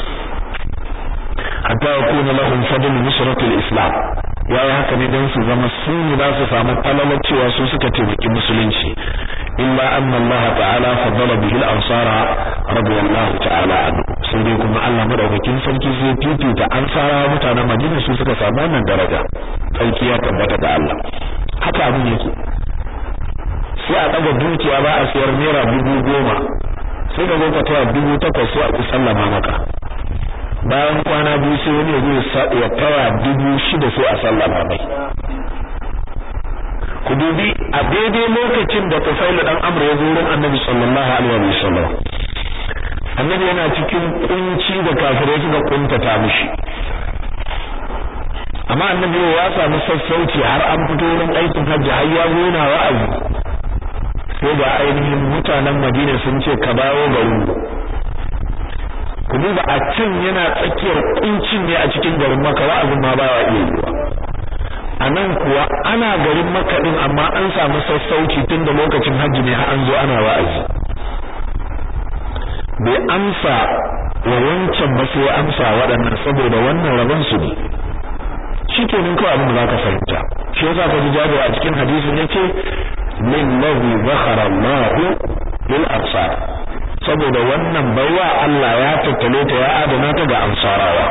hatta yakuna lahum fadl nusratul islam. yayi haka ne dan su zama sun za su samu falalar cewa su suka taimaki musulunci. illa anna Allah ta'ala faddala bihi al-ansara radiyallahu ta'ala anhu, sai dai kuma Allah madaukakin sarki sai fifita ansarawa mutanen Madina su suka samu wannan daraja. Sarki ya tabbata da Allah. haka abin yake, sai a daga dukiya ba a siyar naira 10,000, sai ka zo ka taya 8,000 sai a sallama maka. bayan kwana biyu sai wani ya taya 6,000 sai a sallama mai. ku dubi a daidai lokacin da Tufail dan Amr ya zo wurin Annabi sallallahu alaihi wasallam, Annabi yana cikin kunci da kafirai suka kuntata mishi, amma Annabi ya samu sassauci har an fito wurin aikin hajji har ya zo na wa'azi, sai da ainihin mutanen Madina sun ce ka dawo garin. ku duba a can yana tsakiyar kuncin ne a cikin garin Makka wa'azin ma ba ya iya yiwa a nan kuwa ana garin Makka din amma an samu sassauci tun da lokacin hajji ne har an zo ana wa'azi bai amsa wa wancan ba sai amsa waɗannan saboda wannan rabon su ne shikenan kawai abin da zaka fahimta shi yasa ka ji Jabir a cikin hadisin yace lillazi zakhara Allahu lil absar saboda wannan baiwa Allah ya tattale ta ya adana ta ga ansarawa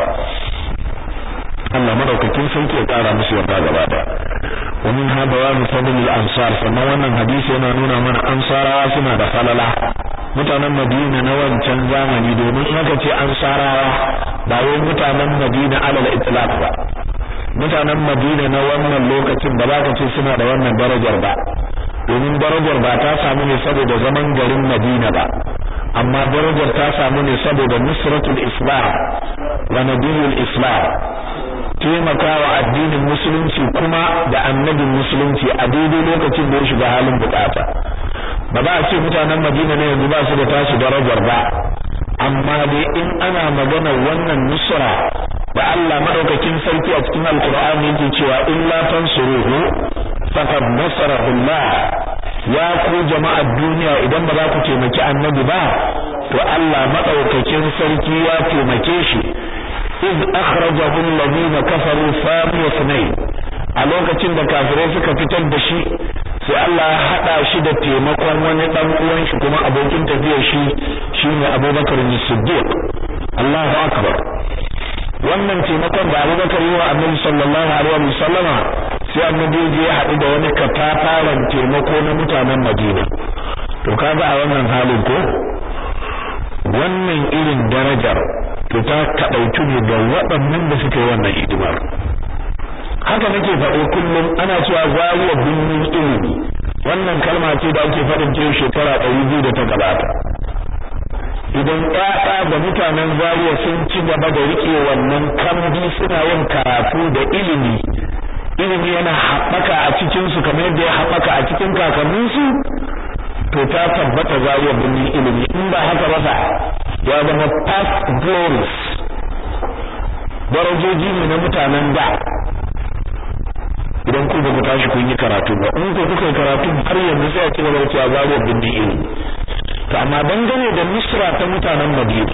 Allah madaukakin sarki ya kara musu yarda gaba da wannan hadawa misalin al-ansar sannan wannan hadisi yana nuna mana ansarawa suna da falala mutanen Madina na wancan zamani domin aka ce ansarawa ba wai mutanen Madina alal itlaq ba mutanen Madina na wannan lokacin ba za ka ce suna da wannan darajar ba domin darajar ba ta samu ne saboda zaman garin Madina ba amma darajar ta samu ne saboda nusratul islam wa nabiyul islam taimakawa addinin musulunci kuma da annabin musulunci a daidai lokacin da ya shiga halin bukata ba za a ce mutanen Madina ne yanzu ba su da tashi darajar ba amma dai in ana magana wannan nusra da Allah madaukakin sarki a cikin alqur'ani yake cewa illa tansuruhu faqad nasarahu Allah ya ku jama'ar duniya idan ba za ku taimaki annabi ba to Allah madaukakin sarki ya taimake shi iz akhrajahu alladhina kafaru thaniya sunayn a lokacin da kafirai suka fitar da shi sai Allah ya hada shi da taimakon wani dan uwan shi kuma abokin tafiyar shi shine Abubakar as-Siddiq Allahu akbar wannan taimakon da Abubakar yi wa Annabi sallallahu alaihi wasallama sai Annabi ya haɗu da wani katafaren taimako na mutanen Madina to kaga a wannan halin ko wannan irin darajar to ta kadauki ne ga waɗannan da suka yi wannan hidimar haka nake faɗo kullum ana cewa zawiya binnin ilimi wannan kalma ce da ake faɗin ta shekara 200 da ta gabata idan ƴaƴa da mutanen Zaria sun ci gaba da rike wannan kambi suna yin karatu da ilimi yana haɓaka a cikin su kamar yadda ya haɓaka a cikin kakanninsu to ta tabbata Zaria binnin ilimi in ba haka ba ya zama past glories darajoji ne na mutanen da idan ku ba ku tashi kun yi karatu ba in ku kuka yi karatu har yanzu sai a ci gaba da cewa Zaria binnin ilimi to amma dangane da misra ta mutanen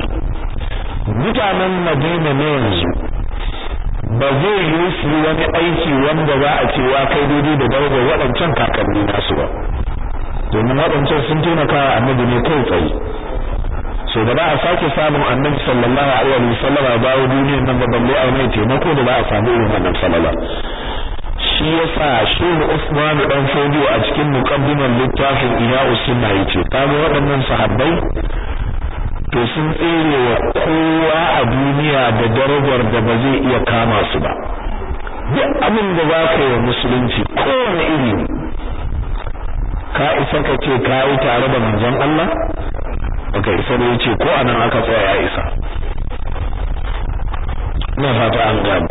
Madina ne yanzu ba zai yi su wani aiki wanda za a ce wa kai daidai da darajar waɗancan kakanni nasu ba domin waɗancan sun taimaka wa annabi ne kai tsaye so da ba a sake samun annabi sallallahu alaihi wa sallam a bawo duniyar nan ba balle a mai taimako da ba a samu irin wannan sallallahu shi yasa Shehu Usman dan Fodio a cikin muqaddimar littafin Ihya'us Sunna yace kaga waɗannan sahabbai to sun tsere wa kowa a duniya da darajar da ba zai iya kama su ba duk abin da za ka yi musulunci kowane iri ka isa ka ce ka yi tare da manzon Allah baka isa ne yace ko anan aka tsaya ya isa ina fata an gane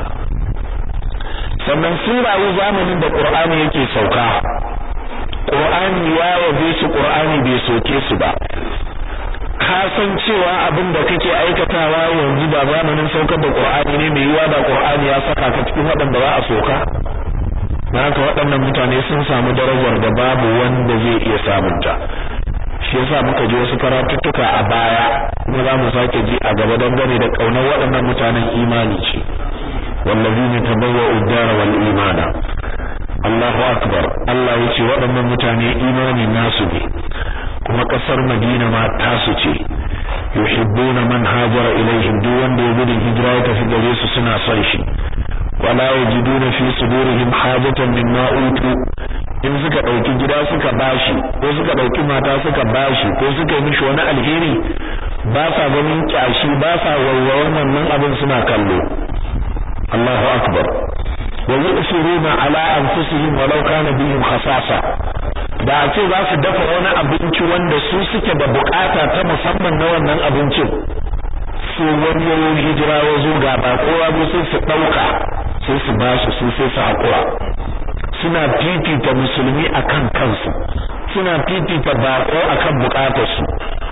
sannan sun rayu zamanin da Qur'ani yake sauka Qur'ani ya yabe su Qur'ani bai soke su ba ka san cewa abin da kake aikatawa yanzu da zamanin saukar da Qur'ani ne mai yiwa da Qur'ani ya saka ka cikin waɗanda za a soka haka waɗannan mutane sun samu darajar da babu wanda zai iya samunta shi yasa muka ji wasu karatuttuka a baya kuma za mu sake ji a gaba dangane da kaunar waɗannan mutanen imani ce wallazina tabawwa'u ad-dara wal imana Allahu akbar Allah yace waɗannan mutane imani nasu ne kuma kasar Madina ma tasu ce yuhibbuna man hajara ilaihim duk wanda ya gudun hijira ya tafi gare su suna son shi wala yajiduna fi sudurihim hajatan mimma utu in suka dauki gida suka bashi ko suka dauki mata suka bashi ko suka yi mishi wani alheri ba sa ganin kyashi ba sa wawawan wannan abin suna kallo Allahu akbar wa yusiruna ala anfusihim walau kana bihim khasasa da ce za su dafa wani abinci wanda su suke da bukata ta musamman na wannan abincin su wani yayin hijira ya zo ga ba kowa ba sai su dauka sai su bashi su sai su hakura suna fifita musulmi akan kansu suna fifita bako akan bukatarsu to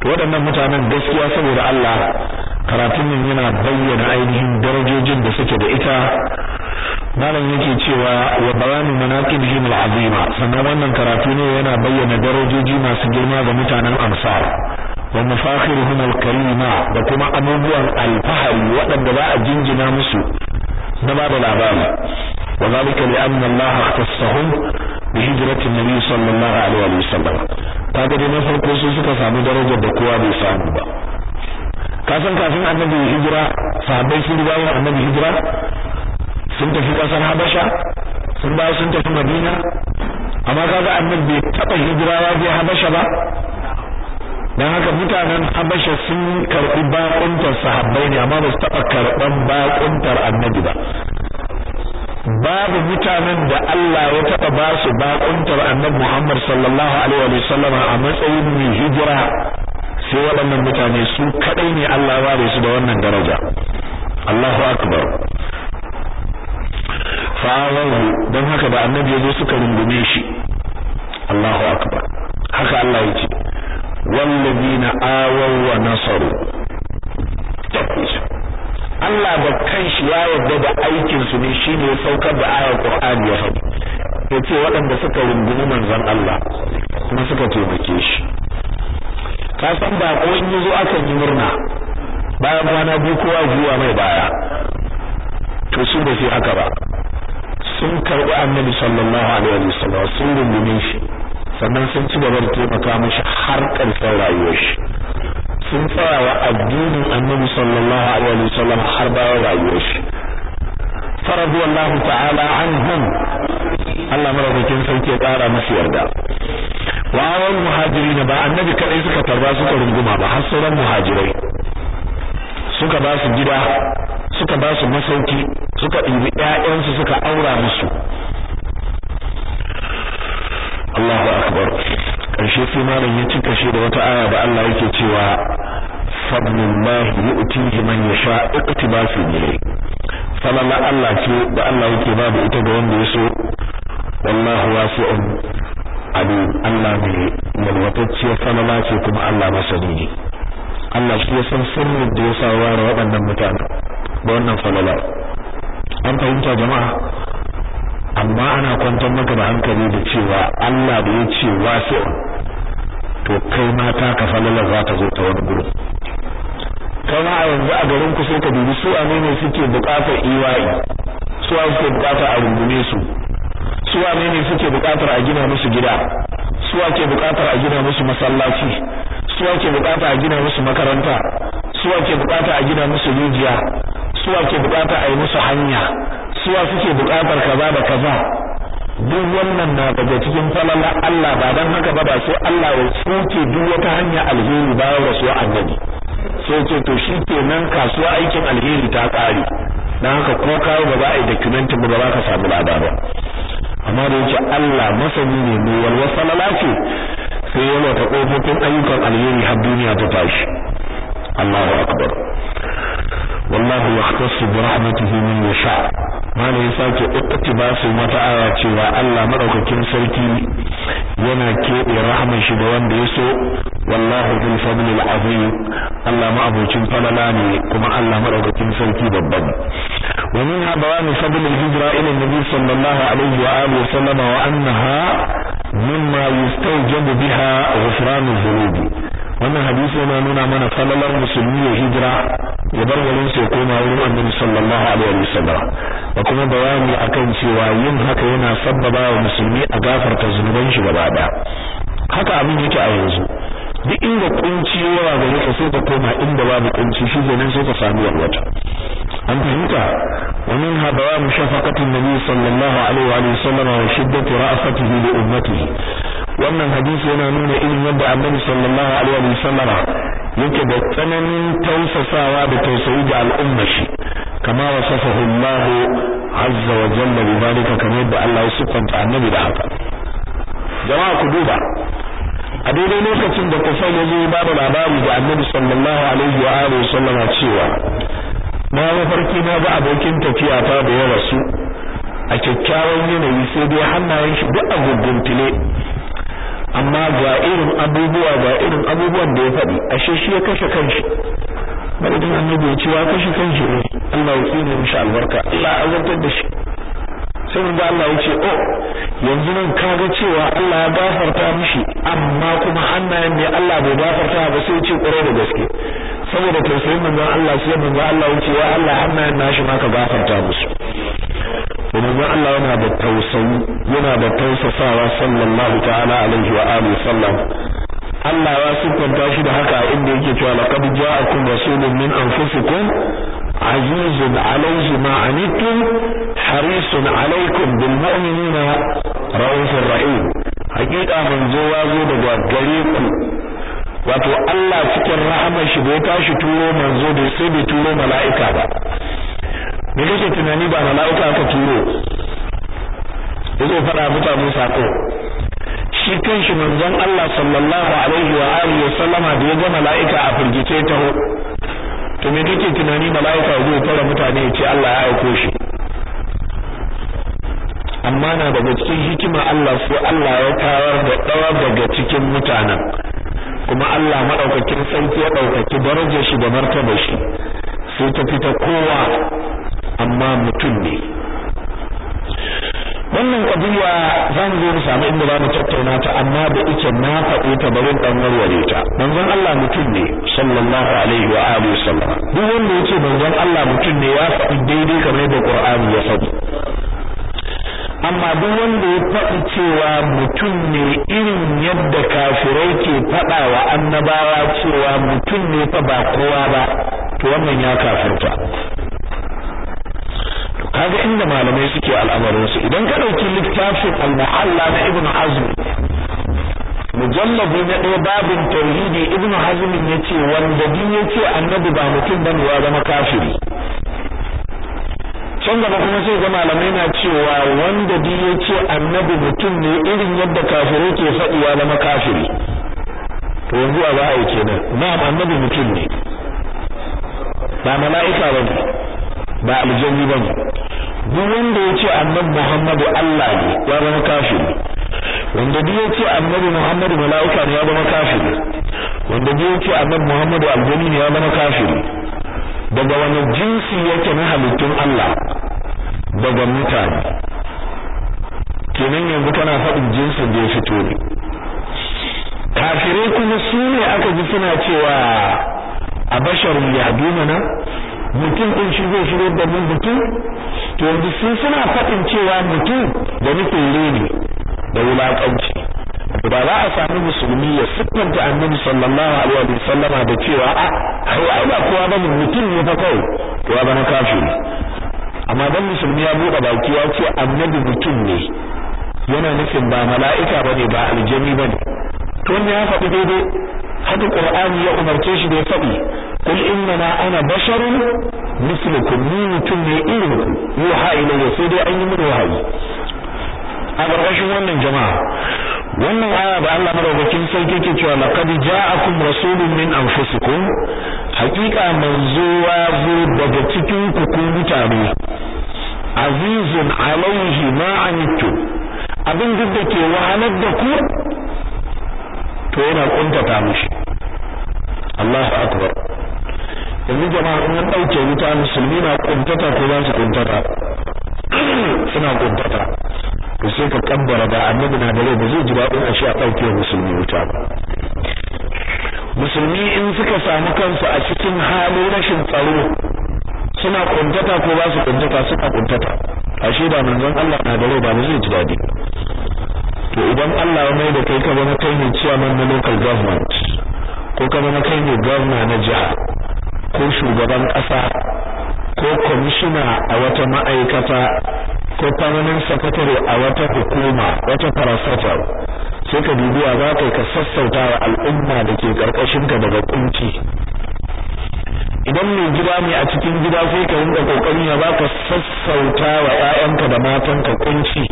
waɗannan mutanen gaskiya saboda Allah karatun nan yana bayyana ainihin darajojin da suke da ita malam yake cewa wa bayanu manaqibihim al'azima sannan wannan karatu ne yana bayyana darajoji masu girma ga mutanen Ansar wa mafakhiruhum al-karima da kuma abubuwan alfahari waɗanda za a jinjina musu na bada labari wa zalika li anna Allah ikhtassahum bi hijrati an-nabi sallallahu alaihi wa sallam kaga dai na farko su suka samu darajar da kowa bai samu ba kasan kafin annabi hijira sahabbai sun riga annabi hijira sun tafi kasar Habasha sun ba sun tafi Madina amma kaga annabi bai taba hijira ya je Habasha ba dan haka mutanen Habasha sun karbi bakuntar sahabbai ne amma ba su taba karban bakuntar annabi ba babu mutanen da Allah ya taba ba su bakuntar annabi Muhammad sallallahu alaihi wa sallam a matsayin mai hijira sai waɗannan mutane su kadai ne Allah ya ware su da wannan daraja Allahu akbar fa'alahu dan haka da annabi yazo suka rungume shi Allahu akbar haka Allah yake wallazina awaw wa nasaru Allah da kanshi ya yarda da aikin su ne shine ya saukar da ayar Qur'ani ya faɗi yace waɗanda suka rungumi manzon Allah kuma suka taimake shi ka san ba ko in yazo aka yi murna bayan kwana biyu kowa zuwa mai baya to su da sai haka ba sun karbi annabi sallallahu alaihi wasallam sun rungume shi sannan sun ci gaba da taimaka mishi har ƙarshen rayuwar shi sun tsaya wa addinin annabi sallallahu alaihi wasallam har bayan rayuwar shi faradu Allah ta'ala anhum Allah madaukakin sarki ya ƙara musu yarda wa awal muhajirin ba annabi kadai suka tarba suka runguma ba har sauran muhajirai suka ba su gida suka ba su masauki suka ɗibi ƴaƴansu suka aura musu Allahu akbar karshe sai malam ya cika shi da wata aya da Allah yake cewa fadlullahi yu'tihi man yasha iqtibasu ne falala Allah ce da Allah yake babu ita ga wanda ya so wallahu wasi'un alim Allah ne yalwatacciyar falala ce kuma Allah masani ne Allah shi ya san sirrin da ya sa ware waɗannan mutane da wannan falala an fahimta jama'a amma ana kwantar maka da hankali da cewa Allah da ya ce wasi'un to kai ma ta ka falala za ta zo ta wani gurin kana a yanzu a garin ku sai ka dubi su ne suke bukatar iwa'i su suke bukatar a rungume su su ne suke bukatar a gina musu gida su ake bukatar a gina musu masallaci su ake bukatar a gina musu makaranta su ake bukatar a gina musu rijiya su ake bukatar a yi musu hanya su suke bukatar kaza da kaza duk wannan na daga cikin falala Allah ba dan haka ba sai Allah ya tsoke duk wata hanya alheri bayan rasuwa annabi sai ce to shi kenan kasuwa aikin alheri ta kare dan haka ko kawo ba za a yi document ba za ka samu labari amma da yake Allah masani ne mai walwala ce sai ya mata kofofin ayyukan alheri har duniya ta tashi Allahu akbar wallahu yahtassu bi rahmatihi man yasha malai sake iktibasu mata aya cewa Allah madaukakin sarki yana kebe rahman shi da wanda ya so wallahu bil fadli al azim Allah ma'abucin falala ne kuma Allah madaukakin sarki babban wa min bayan fadl al hijra ila an-nabi sallallahu alaihi wa alihi wa sallama wa annaha mimma yustawjabu biha ghufran adh-dhunub wannan hadisi yana nuna mana falalar musulmi ya hijira ya bar garin sai koma wurin annabi sallallahu alaihi wa sallam da kuma bayani akan cewa yin haka yana sabbaba wa musulmi a gafarta zunuban shi gaba daya haka abin yake a yanzu duk inda kunci yawa gare ka sai ka koma inda babu kunci shi ne sai ka samu wata an fahimta wa minha bayan shafaqatin nabi sallallahu alaihi wa sallam wa shiddatu ra'fatihi li ummatihi wannan hadisi yana nuna irin yadda annabi sallallahu alaihi wa sallam yake da tsananin tausasawa da tausayi ga al'ummar shi kama wasafahu Allah azza wa jalla bi dalika kamar da Allah ya sifanta annabi da haka jama'a ku duba a daidai lokacin da Kufayl ya zo ba da labari ga annabi sallallahu alaihi wa alihi sallama cewa na mafarki na ga abokin tafiya ta da ya rasu a kyakkyawan yanayi sai dai hannayen shi duk a guguntule amma ga irin abubuwan da ya faɗi ashe shi ya kashe kanshi bari din annabi ya ce ya kashe kanshi ne Allah ya tsine mishi albarka Allah ya azabtar da shi sai mun ga Allah ya ce oh yanzu nan kaga cewa Allah ya gafarta mishi amma kuma hannayen ne Allah bai gafarta ba sai ya ce ƙwarai da gaske saboda tausayin manzon Allah sai manzon Allah ya ce ya Allah hannayen nashi ma ka gafarta musu manzon Allah yana da tausayi yana da tausasawa sallallahu ta'ala alaihi wa alihi sallam Allah ya sifanta shi da haka inda yake cewa laqad ja'akum rasulun min anfusikum azizun alayhi ma anittum harisun alaykum bil mu'minina raufur rahim hakika manzo ya zo daga gare ku wato Allah cikin rahamar shi da ya tashi turo manzo da sai bai turo mala'ika ba me kake tunani ba mala'ika aka turo yazo fada mutane sako shi kanshi manzon Allah sallallahu alaihi wa alihi wasallama da ya ga mala'ika a firgice taho to me kake tunani mala'ika zai fara mutane ya ce Allah ya aiko shi amma na daga cikin hikima Allah sai Allah ya tawar da dawa daga cikin mutanen kuma Allah madaukakin sarki ya daukaki darajar shi da martabar shi sai ta fita kowa amma mutum ne wannan kadiya zan zo mu samu inda zamu tattauna ta amma da ike na faɗi ta barin dan warware ta manzon Allah mutum ne sallallahu alaihi wa alihi wasallam duk wanda yace manzon Allah mutum ne ya faɗi daidai kamar da Qur'ani ya faɗi amma duk wanda ya faɗi cewa mutum ne irin yadda kafirai ke faɗa wa annabawa cewa mutum ne fa ba kowa ba to wannan ya kafirta kaga inda malamai suke al'amarin su idan ka dauki littafin al-muhalla na ibn hazm mujallad na ɗaya babin tauhidi ibn hazm yace wanda din yace annabi ba mutum bane ya zama kafiri can gaba kuma sai ga malamai na cewa wanda din yace annabi mutum ne irin yadda kafirai ke faɗi ya zama kafiri to yanzu a ba'a kenan na'am annabi mutum ne ba mala'ika bane ba aljanni bane duk wanda yace annabi Muhammadu Allah ne ya zama kafiri wanda duk yace annabi Muhammadu malaika ne ya zama kafiri wanda duk yace annabi Muhammadu aljanni ne ya zama kafiri daga wani jinsi yake na halittun Allah daga mutane kenan yanzu kana faɗin jinsin da ya fito ne kafirai kuma su ne aka ji suna cewa a basharun yahduna mutum din shi zai shigar da mun mutum to yanzu sun suna faɗin cewa mutum da nufin reni da wulaƙanci ba za a sami musulmi ya siffanta annabi sallallahu alaihi wa sallama da cewa ai ba kowa bane mutum ne fa kawai to ya zama kafiri amma dan musulmi ya buɗe baki ya ce annabi mutum ne yana nufin ba mala'ika bane ba aljani bane to ne ya faɗi daidai haka Qur'ani ya umarce shi da ya faɗi qul innama ana basharun mislukum ni mutum ne irin ku yuha ilayya sai dai an yi min wahayi a ƙarƙashin wannan jama'a wannan aya da Allah madaukakin sarki ke cewa laqad ja'akum rasulun min anfusikum haqiqa manzo wa zo daga cikin ku ku mutane azizun alayhi ma anittum abin duk da ke wahalar da ku to yana kuntata mishi Allahu akbar yanzu jama'a in an dauke wuta musulmi na kuntata ko za su kuntata suna kuntata to sai ka kabbara da annabi na da rai ba zai ji daɗin a shi a dauke musulmi wuta ba musulmi in suka samu kansu a cikin halin rashin tsaro suna kuntata ko za su kuntata suna kuntata ashe da manzon Allah na da rai ba zai ji daɗi to idan Allah ya mai da kai ka zama kai ne chairman na local government ko ka zama kai ne governor na jiha ko shugaban ƙasa ko commissioner a wata ma'aikata ko permanent secretary a wata hukuma wata parastatal sai ka dubiya za ka sassauta wa al'umma da ke karkashin ka daga kunci idan mai gida ne a cikin gida sai ka rinka kokari ya baka sassauta wa ƴaƴanka da matanka kunci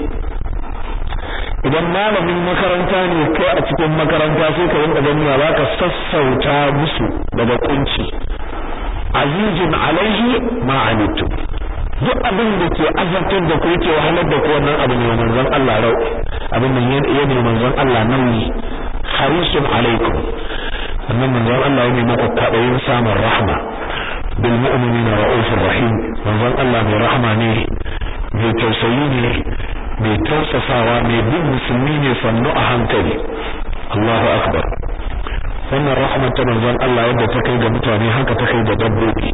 idan malamin makaranta ne ko a cikin makaranta sai ka rinka ganin ya baka sassauta musu daga kunci azizun alaihi ma anittum duk abin da ke azabtar da ku yake wahalar da ku wannan abu ne manzon Allah rau abin nan yana manzon Allah nauyi harisun alaikum annan manzon Allah yana maka kwadayin samun rahma bil mu'minina ra'ufur rahim manzon Allah mai rahma ne mai tausayi ne mai tausasawa mai bin musulmi ne sannu a hankali Allahu akbar wannan rahmat ta manzon Allah yadda ta kai ga mutane haka ta kai ga dabbobi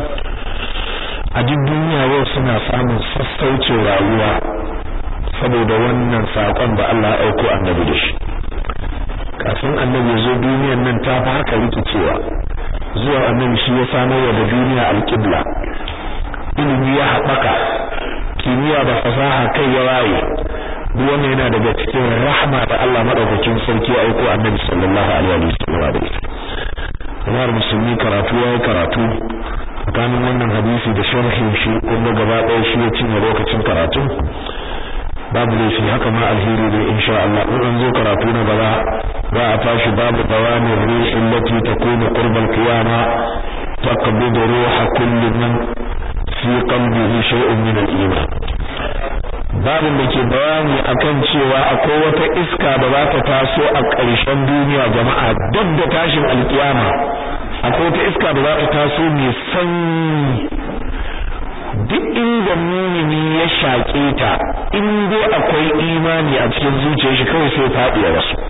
a duk duniya yau suna samun sassaucin rayuwa saboda wannan sakon da Allah ya aiko annabi da shi kafin annabi zo duniyar nan ta fi haka rikicewa zuwa annabi shi ya samar da duniya alqibla ilimi ya haɓaka kimiyya da fasaha kai ya waye duk wannan yana daga cikin rahma da Allah madaukakin sarki ya aiko annabi sallallahu alaihi wasallam kamar musulmi karatu yayi karatu tsakanin wannan hadisi da sharhin shi kuma gaba ɗaya shi ya cinye lokacin karatu babu laifi haka ma alheri ne insha Allah in an zo karatu na gaba za a tashi babu dawami ruhi allati takunu qurba al-qiyama taqbidu ruha kulli man fi qalbihi shay'un min al-iman babin da ke bayani akan cewa akwai wata iska da za ta taso a ƙarshen duniya jama'a duk da tashin alkiyama akwai wata iska da za ta taso mai sanyi duk inda mumini ya shaƙe ta in dai akwai imani a cikin zuciyar shi kawai sai faɗi ya rasu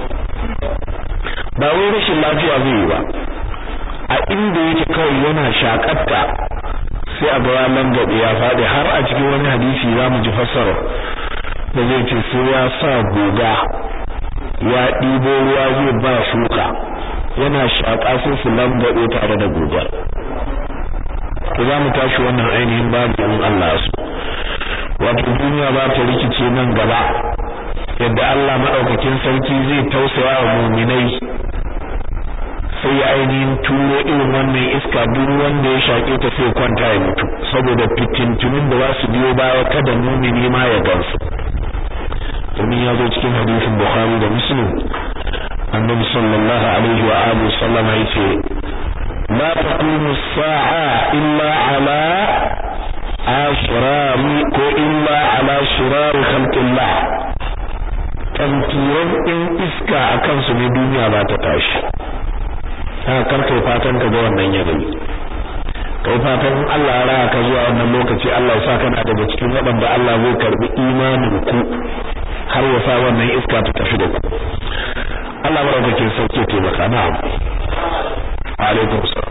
ba wai rashin lafiya zai yi ba a inda yake kawai yana shaƙatta sai a ga nan gabe ya faɗi har a cikin wani hadisi za mu ji fassara da zai ce sai ya sa goga ya ɗibo ruwa zai ba shuka yana shaƙa sai su lambaɗe tare da gogar to za mu tashi wannan ainihin babu in Allah su wato duniya ba ta rikice nan gaba yadda Allah madaukakin sarki zai tausaya wa mu'minai sai ya ainihin turo irin wannan iska duk wanda ya shake ta sai kwanta ya mutu saboda fitintunin da za su biyo baya kada mu'mini ma ya gansu domin ya zo cikin hadisin Bukhari da Muslim annabi sallallahu alaihi wa alihi sallam yace la taqumu as-sa'a illa ala ashrari ko illa ala shirar khalqillah tantiran din iska akan su ne duniya ba ta tashi haka karkai fatan ka ga wannan yanayi kai fatan Allah ya raya ka zuwa wannan lokaci Allah ya sa kana daga cikin waɗanda Allah zai karbi imanin ku har ya sa wannan iska ta tafi da ku Allah barakakin sauke ke maka na'am alaikum salam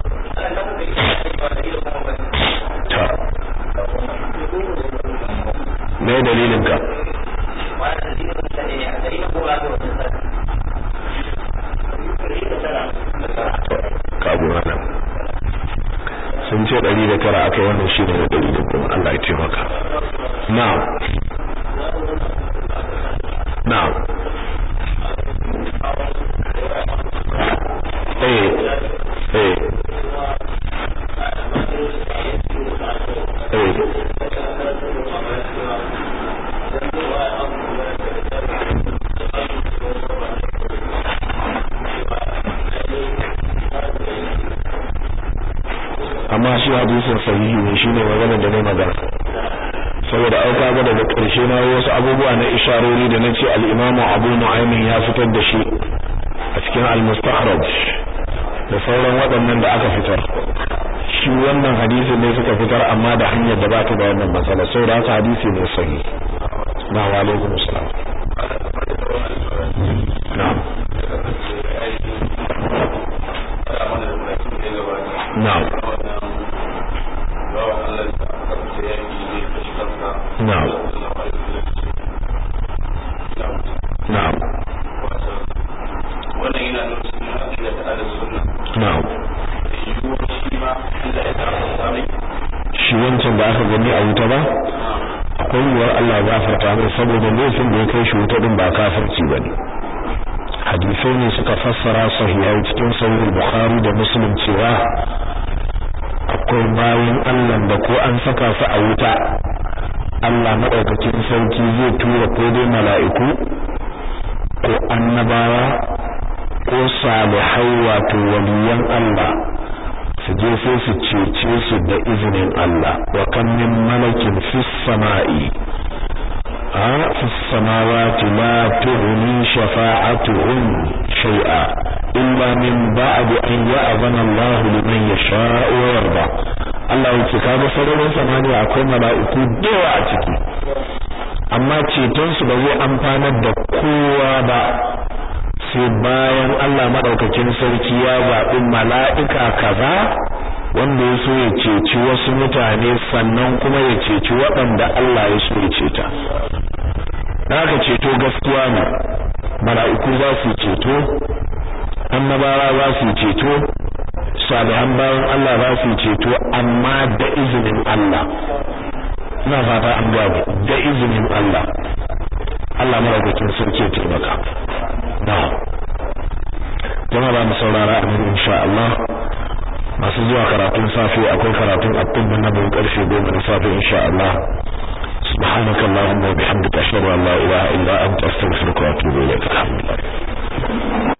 me dalilin ka kabuna sun ce 109 akai wannan shi ne dalilin kuma Allah ya taimaka na'am na'am amma shi hadisin sahihi ne shine magana da ne magana saboda auka ga daga ƙarshe na wasu abubuwa na isharori da nace al-Imam Abu Nu'aym ya fitar da shi a cikin al-Mustakhraj da sauran waɗannan da aka fitar shi wannan hadisi ne suka fitar amma da hanyar da ba ta da wannan matsala saboda haka hadisi ne sahihi na wa alaikum assalam na'am na'am na'am na'am wannan yana nufin da ta da sunna na'am shi wancan da aka gani a wuta ba akwai yiwuwar Allah ya gafarta mai saboda laifin da ya kai shi wuta din ba kafirci bane hadisai ne suka fassara sahihai cikin sahih Bukhari da Muslim cewa akwai bayan Allah da ko an saka su a wuta Allah madaukakin sarki zai tura ko dai mala'iku ko annabawa ko salihai wato waliyan Allah su je sai su cece su da izinin Allah wa kam min malakin fis sama'i في السماوات لا تغني شفاعتهم شيئا إلا من بعد أن يأذن الله لمن يشاء ويرضى Allah yake kaga sararin samaniya akwai mala'iku dawa a ciki amma ceton su ba zai amfanar da kowa ba sai bayan Allah madaukakin sarki ya zaɓi mala'ika kaza wanda ya so ya ceci wasu mutane sannan kuma ya ceci waɗanda Allah ya so ya ceta. Haka ceto gaskiya ne, mala'iku za su ceto, annabawa za su ceto, salihan bayan Allah za su ceto amma da izinin Allah. Ina fata an gane da izinin Allah. Allah madaukakin sarki ya taimaka. Na'am. Jama'a ba mu saurara amin insha Allah. Masu zuwa karatun safe akwai karatun at-tibb na bin karfe 10 na safe insha Allah. Subhanakallahumma wa bihamdika ashhadu an la ilaha illa anta astaghfiruka wa atubu ilaik. Alhamdulillah.